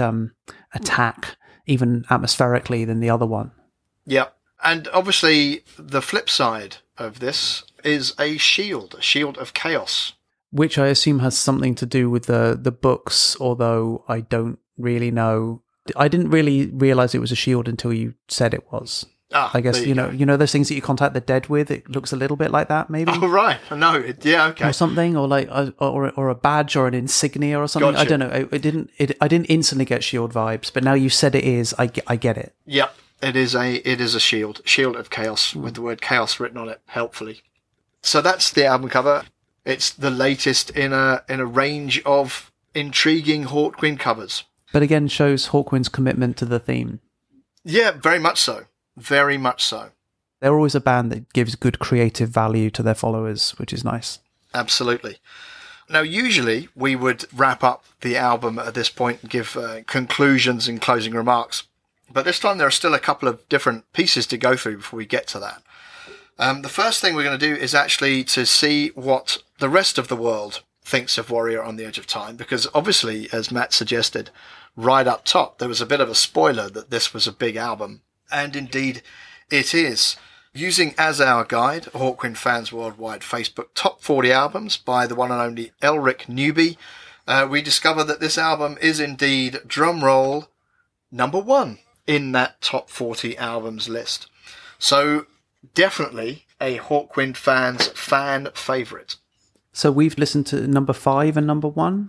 [SPEAKER 2] attack, even atmospherically, than the other one.
[SPEAKER 1] Yeah. And obviously the flip side of this is a shield of chaos.
[SPEAKER 2] Which I assume has something to do with the books, although I don't really know. I didn't really realize it was a shield until you said it was. I guess, you know those things that you contact the dead with? It looks a little bit like that, maybe?
[SPEAKER 1] Oh, right. No, okay.
[SPEAKER 2] Or something, or like, or a badge or an insignia or something. Gotcha. I don't know. I didn't instantly get shield vibes, but now you said it is, I get it.
[SPEAKER 1] Yep. It is a shield of chaos with the word chaos written on it, helpfully. So that's the album cover. It's the latest in a range of intriguing Hawkwind covers.
[SPEAKER 2] But again, shows Hawkwind's commitment to the theme.
[SPEAKER 1] Yeah, very much so. Very much so.
[SPEAKER 2] They're always a band that gives good creative value to their followers, which is nice.
[SPEAKER 1] Absolutely. Now, usually we would wrap up the album at this point and give conclusions and closing remarks. But this time there are still a couple of different pieces to go through before we get to that. The first thing we're going to do is actually to see what the rest of the world thinks of Warrior on the Edge of Time, because obviously, as Matt suggested, right up top, there was a bit of a spoiler that this was a big album. And indeed, it is. Using as our guide, Hawkwind Fans Worldwide Facebook Top 40 Albums by the one and only Elric Newby, we discover that this album is indeed, drumroll, number 1 in that Top 40 Albums list. So, definitely a Hawkwind Fans fan favourite.
[SPEAKER 2] So we've listened to number 5 and number 1?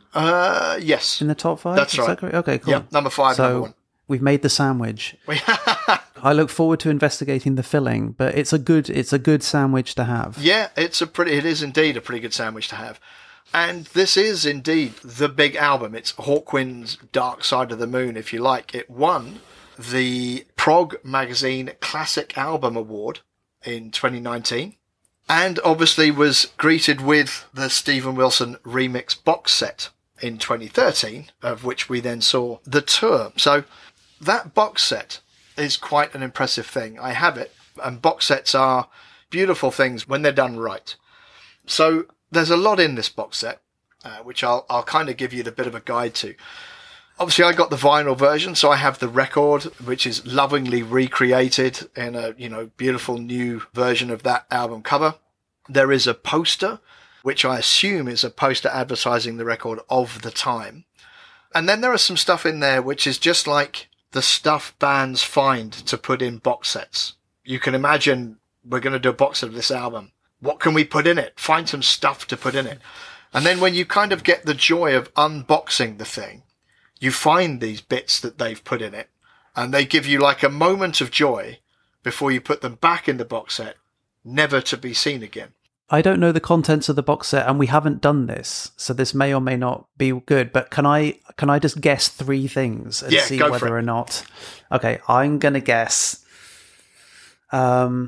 [SPEAKER 1] Yes.
[SPEAKER 2] In the top 5?
[SPEAKER 1] That's right.
[SPEAKER 2] Okay, cool.
[SPEAKER 1] Yep, number 5 and number 1.
[SPEAKER 2] We've made the sandwich. I look forward to investigating the filling, but it's a good sandwich to have.
[SPEAKER 1] Yeah, it is indeed a pretty good sandwich to have. And this is indeed the big album. It's Hawkwind's Dark Side of the Moon, if you like. It won the Prog Magazine Classic Album Award in 2019. And obviously was greeted with the Steven Wilson remix box set in 2013, of which we then saw the tour. So that box set is quite an impressive thing. I have it, and box sets are beautiful things when they're done right. So there's a lot in this box set, which I'll kind of give you the bit of a guide to. Obviously, I got the vinyl version, so I have the record, which is lovingly recreated in a, beautiful new version of that album cover. There is a poster, which I assume is a poster advertising the record of the time. And then there are some stuff in there which is just like the stuff bands find to put in box sets. You can imagine we're going to do a box set of this album. What can we put in it? Find some stuff to put in it. And then when you kind of get the joy of unboxing the thing, you find these bits that they've put in it, and they give you like a moment of joy before you put them back in the box set, never to be seen again.
[SPEAKER 2] I don't know the contents of the box set, and we haven't done this, so this may or may not be good, but can I just guess 3 things and see whether or not... Okay, I'm going to guess band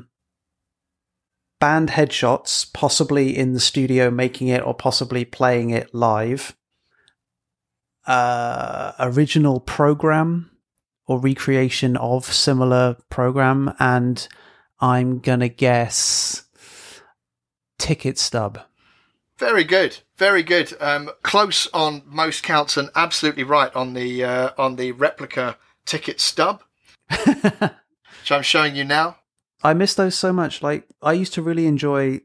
[SPEAKER 2] headshots, possibly in the studio making it or possibly playing it live. Original program or recreation of similar program, and I'm gonna guess ticket stub.
[SPEAKER 1] Very good, very good. Close on most counts, and absolutely right on the replica ticket stub, which I'm showing you now.
[SPEAKER 2] I miss those so much. Like, I used to enjoy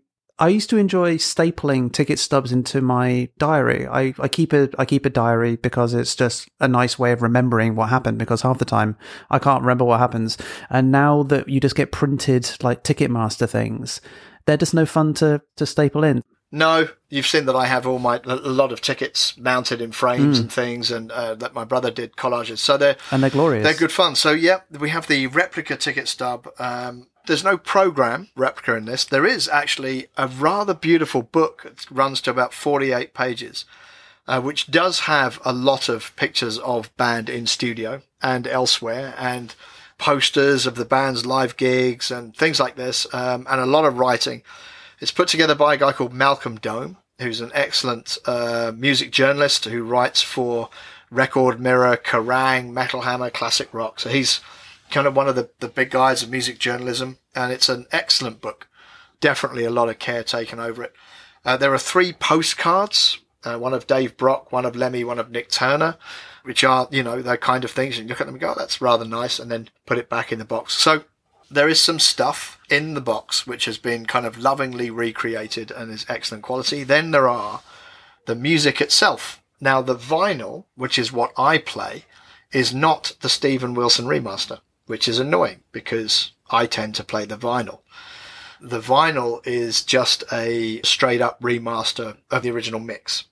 [SPEAKER 2] stapling ticket stubs into my diary. I keep a diary because it's just a nice way of remembering what happened, because half the time I can't remember what happens. And now that you just get printed like Ticketmaster things, they're just no fun to staple in.
[SPEAKER 1] No, you've seen that I have a lot of tickets mounted in frames and things, and that my brother did collages. So they're
[SPEAKER 2] glorious.
[SPEAKER 1] They're good fun. So yeah, we have the replica ticket stub. There's no program replica in this. There is actually a rather beautiful book. It runs to about 48 pages, which does have a lot of pictures of band in studio and elsewhere, and posters of the band's live gigs and things like this, and a lot of writing. It's put together by a guy called Malcolm Dome, who's an excellent music journalist who writes for Record Mirror, Kerrang, Metal Hammer, Classic Rock. So he's kind of one of the big guys of music journalism, and it's an excellent book. Definitely a lot of care taken over it. There are 3 postcards, one of Dave Brock, one of Lemmy, one of Nick Turner, which are, the kind of things you look at them and go, oh, that's rather nice, and then put it back in the box. So there is some stuff in the box which has been kind of lovingly recreated and is excellent quality. Then there are the music itself. Now, the vinyl, which is what I play, is not the Steven Wilson remaster, which is annoying because I tend to play the vinyl. The vinyl is just a straight up remaster of the original mix.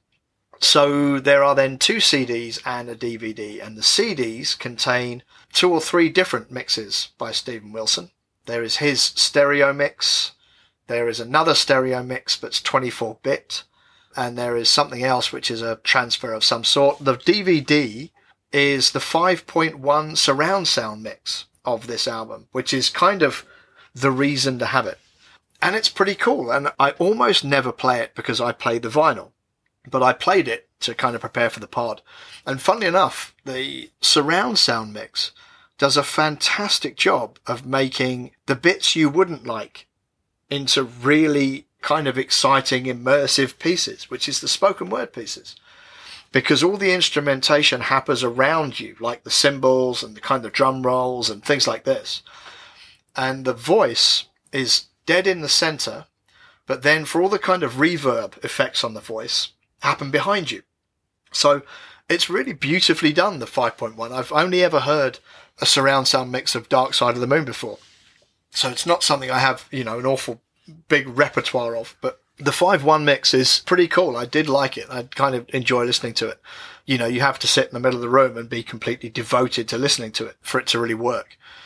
[SPEAKER 1] So there are then 2 CDs and a DVD, and the CDs contain 2 or 3 different mixes by Steven Wilson. There is his stereo mix, there is another stereo mix that's 24-bit, and there is something else which is a transfer of some sort. The DVD is the 5.1 surround sound mix of this album, which is kind of the reason to have it. And it's pretty cool, and I almost never play it because I play the vinyl, but I played it to kind of prepare for the pod. And funnily enough, the surround sound mix does a fantastic job of making the bits you wouldn't like into really kind of exciting, immersive pieces, which is the spoken word pieces. Because all the instrumentation happens around you, like the cymbals and the kind of drum rolls and things like this. And the voice is dead in the center, but then for all the kind of reverb effects on the voice happen behind you. So it's really beautifully done, the 5.1. I've only ever heard a surround sound mix of Dark Side of the Moon before. So it's not something I have, an awful big repertoire of, but the 5.1 mix is pretty cool. I did like it. I kind of enjoy listening to it. You have to sit in the middle of the room and be completely devoted to listening to it for it to really work.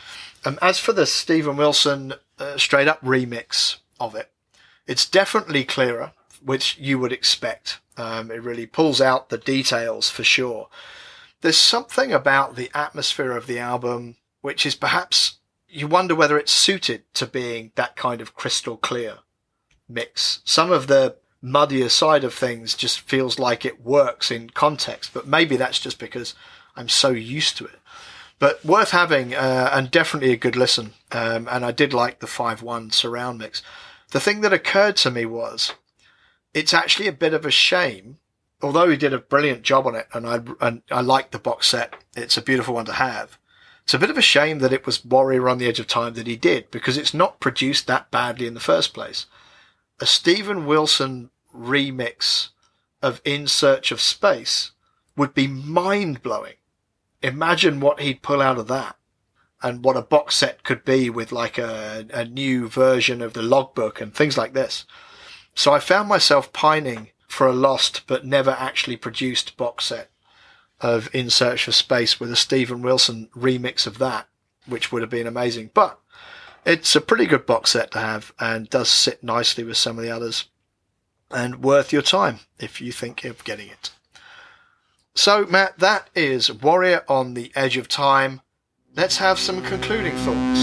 [SPEAKER 1] As for the Steven Wilson straight up remix of it, it's definitely clearer, which you would expect. It really pulls out the details for sure. There's something about the atmosphere of the album which is perhaps, you wonder whether it's suited to being that kind of crystal clear mix. Some of the muddier side of things just feels like it works in context, but maybe that's just because I'm so used to it. But worth having, and definitely a good listen. And I did like the 5.1 surround mix. The thing that occurred to me was, it's actually a bit of a shame, although he did a brilliant job on it, and I like the box set. It's a beautiful one to have. It's a bit of a shame that it was Warrior on the Edge of Time that he did, because it's not produced that badly in the first place. A Steven Wilson remix of In Search of Space would be mind-blowing. Imagine what he'd pull out of that, and what a box set could be with like a new version of the logbook and things like this. So I found myself pining for a lost but never actually produced box set of In Search of Space with a Steven Wilson remix of that, which would have been amazing. But it's a pretty good box set to have, and does sit nicely with some of the others, and worth your time if you think of getting it. So, Matt, that is Warrior on the Edge of Time. Let's have some concluding thoughts.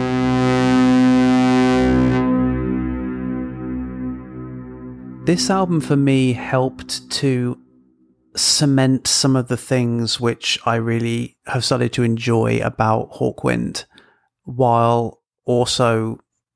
[SPEAKER 2] This album for me helped to cement some of the things which I really have started to enjoy about Hawkwind, while also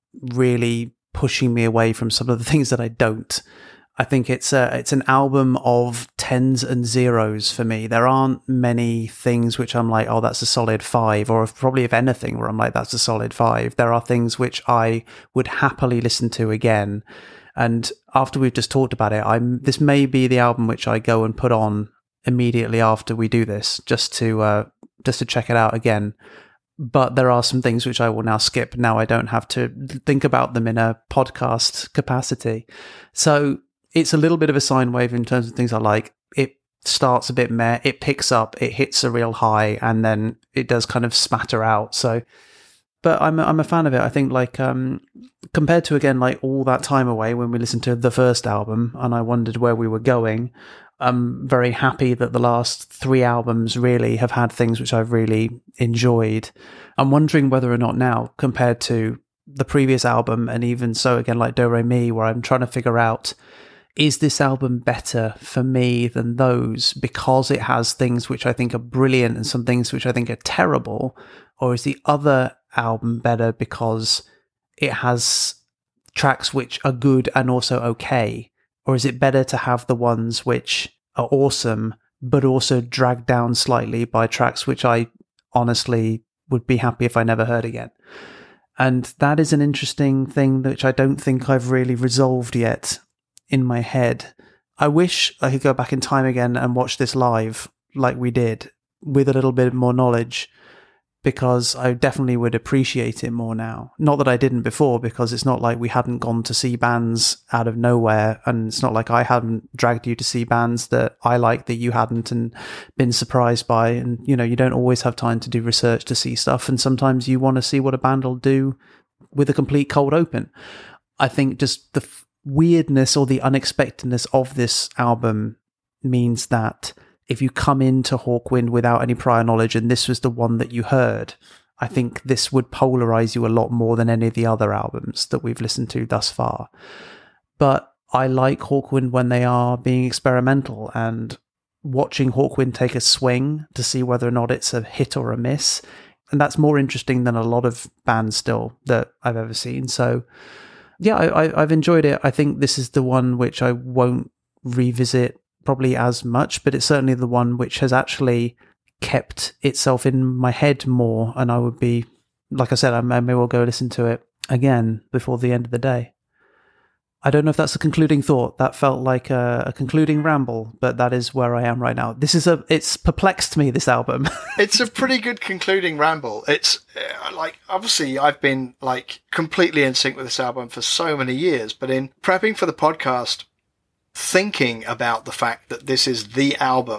[SPEAKER 2] really pushing me away from some of the things that I don't. I think it's an album of tens and zeros for me. There aren't many things which I'm like, oh, that's a solid 5, or probably if anything where I'm like, that's a solid 5. There are things which I would happily listen to again. And after we've just talked about it, this may be the album which I go and put on immediately after we do this, just to check it out again. But there are some things which I will now skip. Now I don't have to think about them in a podcast capacity. So it's a little bit of a sine wave in terms of things I like. It starts a bit meh, it picks up, it hits a real high, and then it does kind of spatter out. So, but I'm a fan of it. I think like compared to again like all that time away when we listened to the first album and I wondered where we were going, I'm very happy that the last 3 albums really have had things which I've really enjoyed. I'm wondering whether or not now, compared to the previous album, and even so again like Do Re Mi, where I'm trying to figure out, is this album better for me than those because it has things which I think are brilliant and some things which I think are terrible? Or is the other album better because it has tracks which are good and also okay? Or is it better to have the ones which are awesome but also dragged down slightly by tracks which I honestly would be happy if I never heard again? And that is an interesting thing which I don't think I've really resolved yet in my head. I wish I could go back in time again and watch this live like we did, with a little bit more knowledge, because I definitely would appreciate it more now. Not that I didn't before, because it's not like we hadn't gone to see bands out of nowhere, and it's not like I hadn't dragged you to see bands that I like that you hadn't and been surprised by. And, you know, you don't always have time to do research to see stuff, and sometimes you want to see what a band will do with a complete cold open. I think just the weirdness or the unexpectedness of this album means that if you come into Hawkwind without any prior knowledge and this was the one that you heard, I think this would polarize you a lot more than any of the other albums that we've listened to thus far. But I like Hawkwind when they are being experimental, and watching Hawkwind take a swing to see whether or not it's a hit or a miss. And that's more interesting than a lot of bands still that I've ever seen. So yeah, I've enjoyed it. I think this is the one which I won't revisit probably as much, but it's certainly the one which has actually kept itself in my head more. And I would be, like I said, I may well go listen to it again before the end of the day. I don't know if that's a concluding thought. That felt like a concluding ramble, but that is where I am right now. It's perplexed me, this album.
[SPEAKER 1] It's a pretty good concluding ramble. It's like, obviously I've been like completely in sync with this album for so many years, but in prepping for the podcast, thinking about the fact that this is the album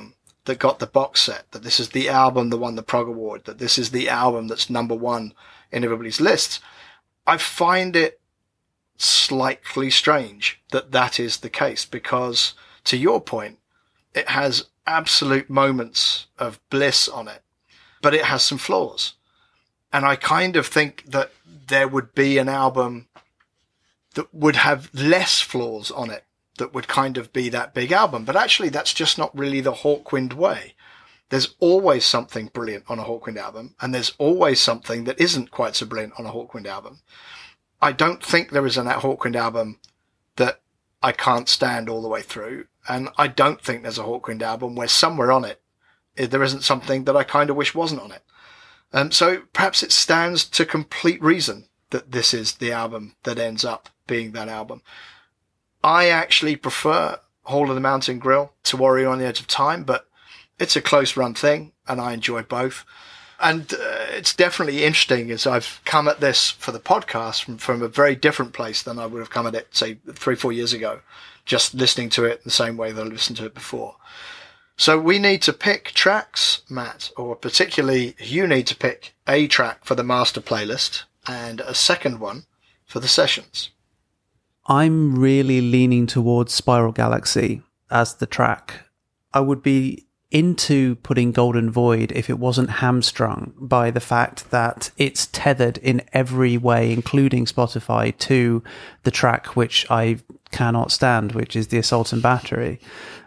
[SPEAKER 1] that got the box set, that this is the album that won the Prog Award, that this is the album that's number one in everybody's lists, I find it slightly strange that that is the case, because to your point, it has absolute moments of bliss on it, but it has some flaws. And I kind of think that there would be an album that would have less flaws on it, that would kind of be that big album. But actually, that's just not really the Hawkwind way. There's always something brilliant on a Hawkwind album, and there's always something that isn't quite so brilliant on a Hawkwind album. I don't think there is a Hawkwind album that I can't stand all the way through, and I don't think there's a Hawkwind album where somewhere on it there isn't something that I kind of wish wasn't on it. So perhaps it stands to complete reason that this is the album that ends up being that album. I actually prefer Hall of the Mountain Grill to Warrior on the Edge of Time, but it's a close run thing, and I enjoy both. And it's definitely interesting as I've come at this for the podcast from a very different place than I would have come at it, say, 3-4 years ago, just listening to it the same way that I listened to it before. So we need to pick tracks, Matt, or particularly you need to pick a track for the master playlist and a second one for the sessions.
[SPEAKER 2] I'm really leaning towards Spiral Galaxy as the track. I would be into putting Golden Void if it wasn't hamstrung by the fact that it's tethered in every way, including Spotify, to the track which I cannot stand, which is the Assault and Battery.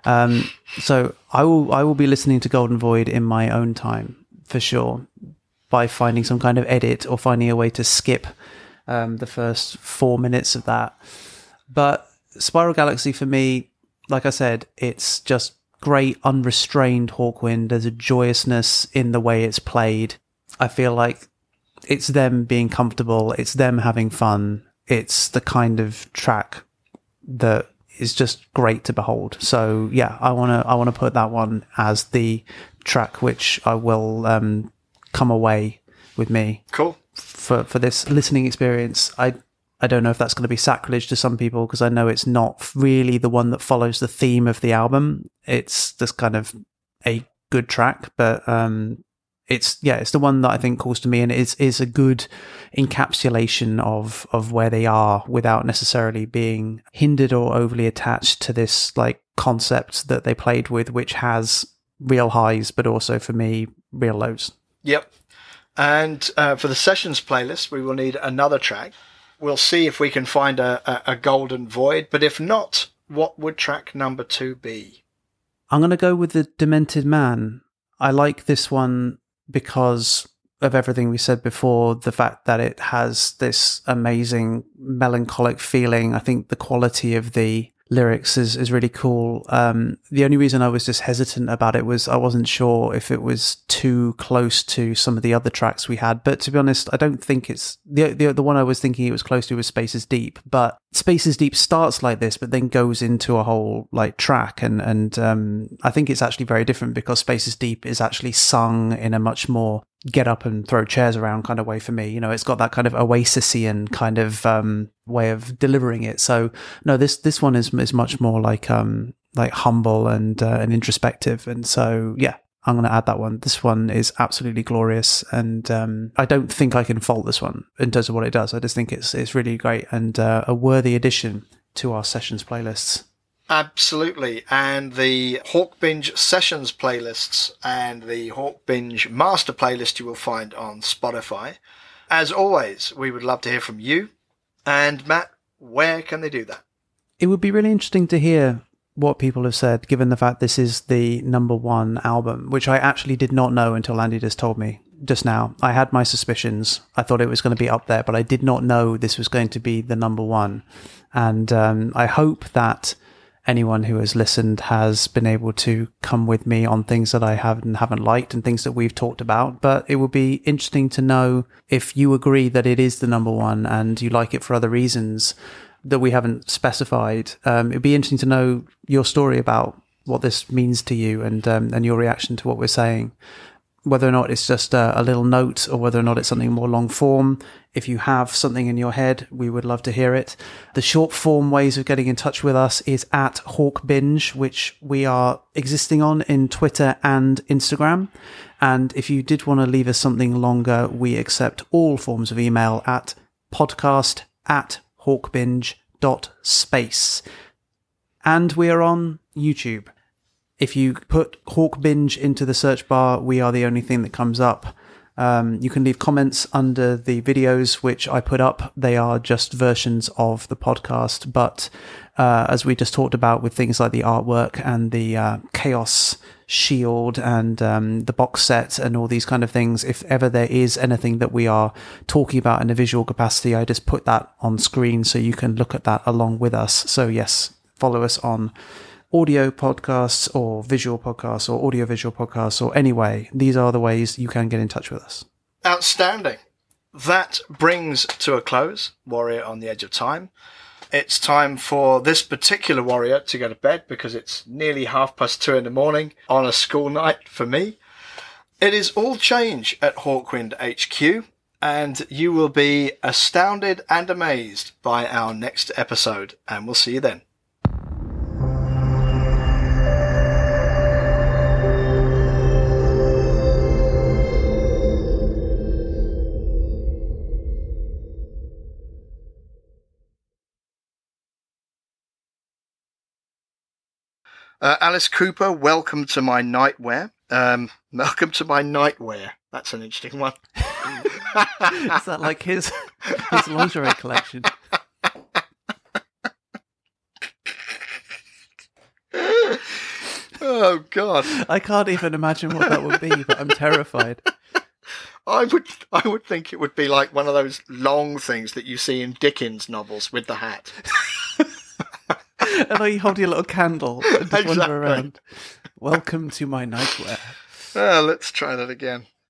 [SPEAKER 2] So I will be listening to Golden Void in my own time, for sure, by finding some kind of edit or finding a way to skip the first 4 minutes of that. But Spiral Galaxy, for me, like I said, it's just great unrestrained Hawkwind. There's a joyousness in the way it's played. I feel like it's them being comfortable. It's them having fun. It's the kind of track that is just great to behold. So yeah, I want to put that one as the track which I will come away with me.
[SPEAKER 1] Cool.
[SPEAKER 2] For this listening experience. I don't know if that's going to be sacrilege to some people, because I know it's not really the one that follows the theme of the album. It's just kind of a good track, but it's the one that I think calls to me, and it is a good encapsulation of where they are without necessarily being hindered or overly attached to this like concept that they played with, which has real highs, but also for me, real lows.
[SPEAKER 1] Yep. And for the sessions playlist, we will need another track. We'll see if we can find a Golden Void, but if not, what would track number 2 be?
[SPEAKER 2] I'm going to go with the Demented Man. I like this one because of everything we said before, the fact that it has this amazing melancholic feeling. I think the quality of the lyrics is really cool. The only reason I was just hesitant about it was I wasn't sure if it was too close to some of the other tracks we had. But to be honest, I don't think it's the one I was thinking it was close to was Spaces Deep. But Spaces Deep starts like this, but then goes into a whole like track, and I think it's actually very different because Spaces Deep is actually sung in a much more get up and throw chairs around kind of way for me. You know, it's got that kind of Oasisian kind of way of delivering it. So no, this one is much more like humble and introspective. And so yeah, I'm going to add that one. This one is absolutely glorious, and I don't think I can fault this one in terms of what it does. I just think it's really great and a worthy addition to our sessions playlists.
[SPEAKER 1] Absolutely. And the Hawk Binge Sessions playlists and the Hawk Binge Master playlist you will find on Spotify. As always, we would love to hear from you. And Matt, where can they do that?
[SPEAKER 2] It would be really interesting to hear what people have said, given the fact this is the number 1 album, which I actually did not know until Andy just told me just now. I had my suspicions. I thought it was going to be up there, but I did not know this was going to be the number 1. And I hope that anyone who has listened has been able to come with me on things that I haven't liked and things that we've talked about. But it would be interesting to know if you agree that it is the number 1 and you like it for other reasons that we haven't specified. It'd be interesting to know your story about what this means to you and your reaction to what we're saying. whether or not it's just a little note or whether or not it's something more long form. If you have something in your head, we would love to hear it. The short form ways of getting in touch with us is at Hawk Binge, which we are existing on in Twitter and Instagram. And if you did want to leave us something longer, we accept all forms of email at podcast@hawkbinge.space. And we are on YouTube. If you put Hawk Binge into the search bar, we are the only thing that comes up. You can leave comments under the videos which I put up. They are just versions of the podcast. But as we just talked about with things like the artwork and the Chaos Shield and the box set and all these kind of things, if ever there is anything that we are talking about in a visual capacity, I just put that on screen so you can look at that along with us. So yes, follow us on audio podcasts or visual podcasts or audio-visual podcasts, or anyway, these are the ways you can get in touch with us.
[SPEAKER 1] Outstanding. That brings to a close Warrior on the Edge of Time. It's time for this particular warrior to go to bed because it's nearly 2:30 in the morning on a school night for me. It is all change at Hawkwind HQ, and you will be astounded and amazed by our next episode, and we'll see you then. Alice Cooper, welcome to my nightwear. Welcome to my nightwear. That's an interesting one.
[SPEAKER 2] Is that like his lingerie collection?
[SPEAKER 1] Oh, God.
[SPEAKER 2] I can't even imagine what that would be, but I'm terrified.
[SPEAKER 1] I would think it would be like one of those long things that you see in Dickens novels with the hat.
[SPEAKER 2] And you hold your little candle and just wander around. Welcome to my nightwear.
[SPEAKER 1] Let's try that again.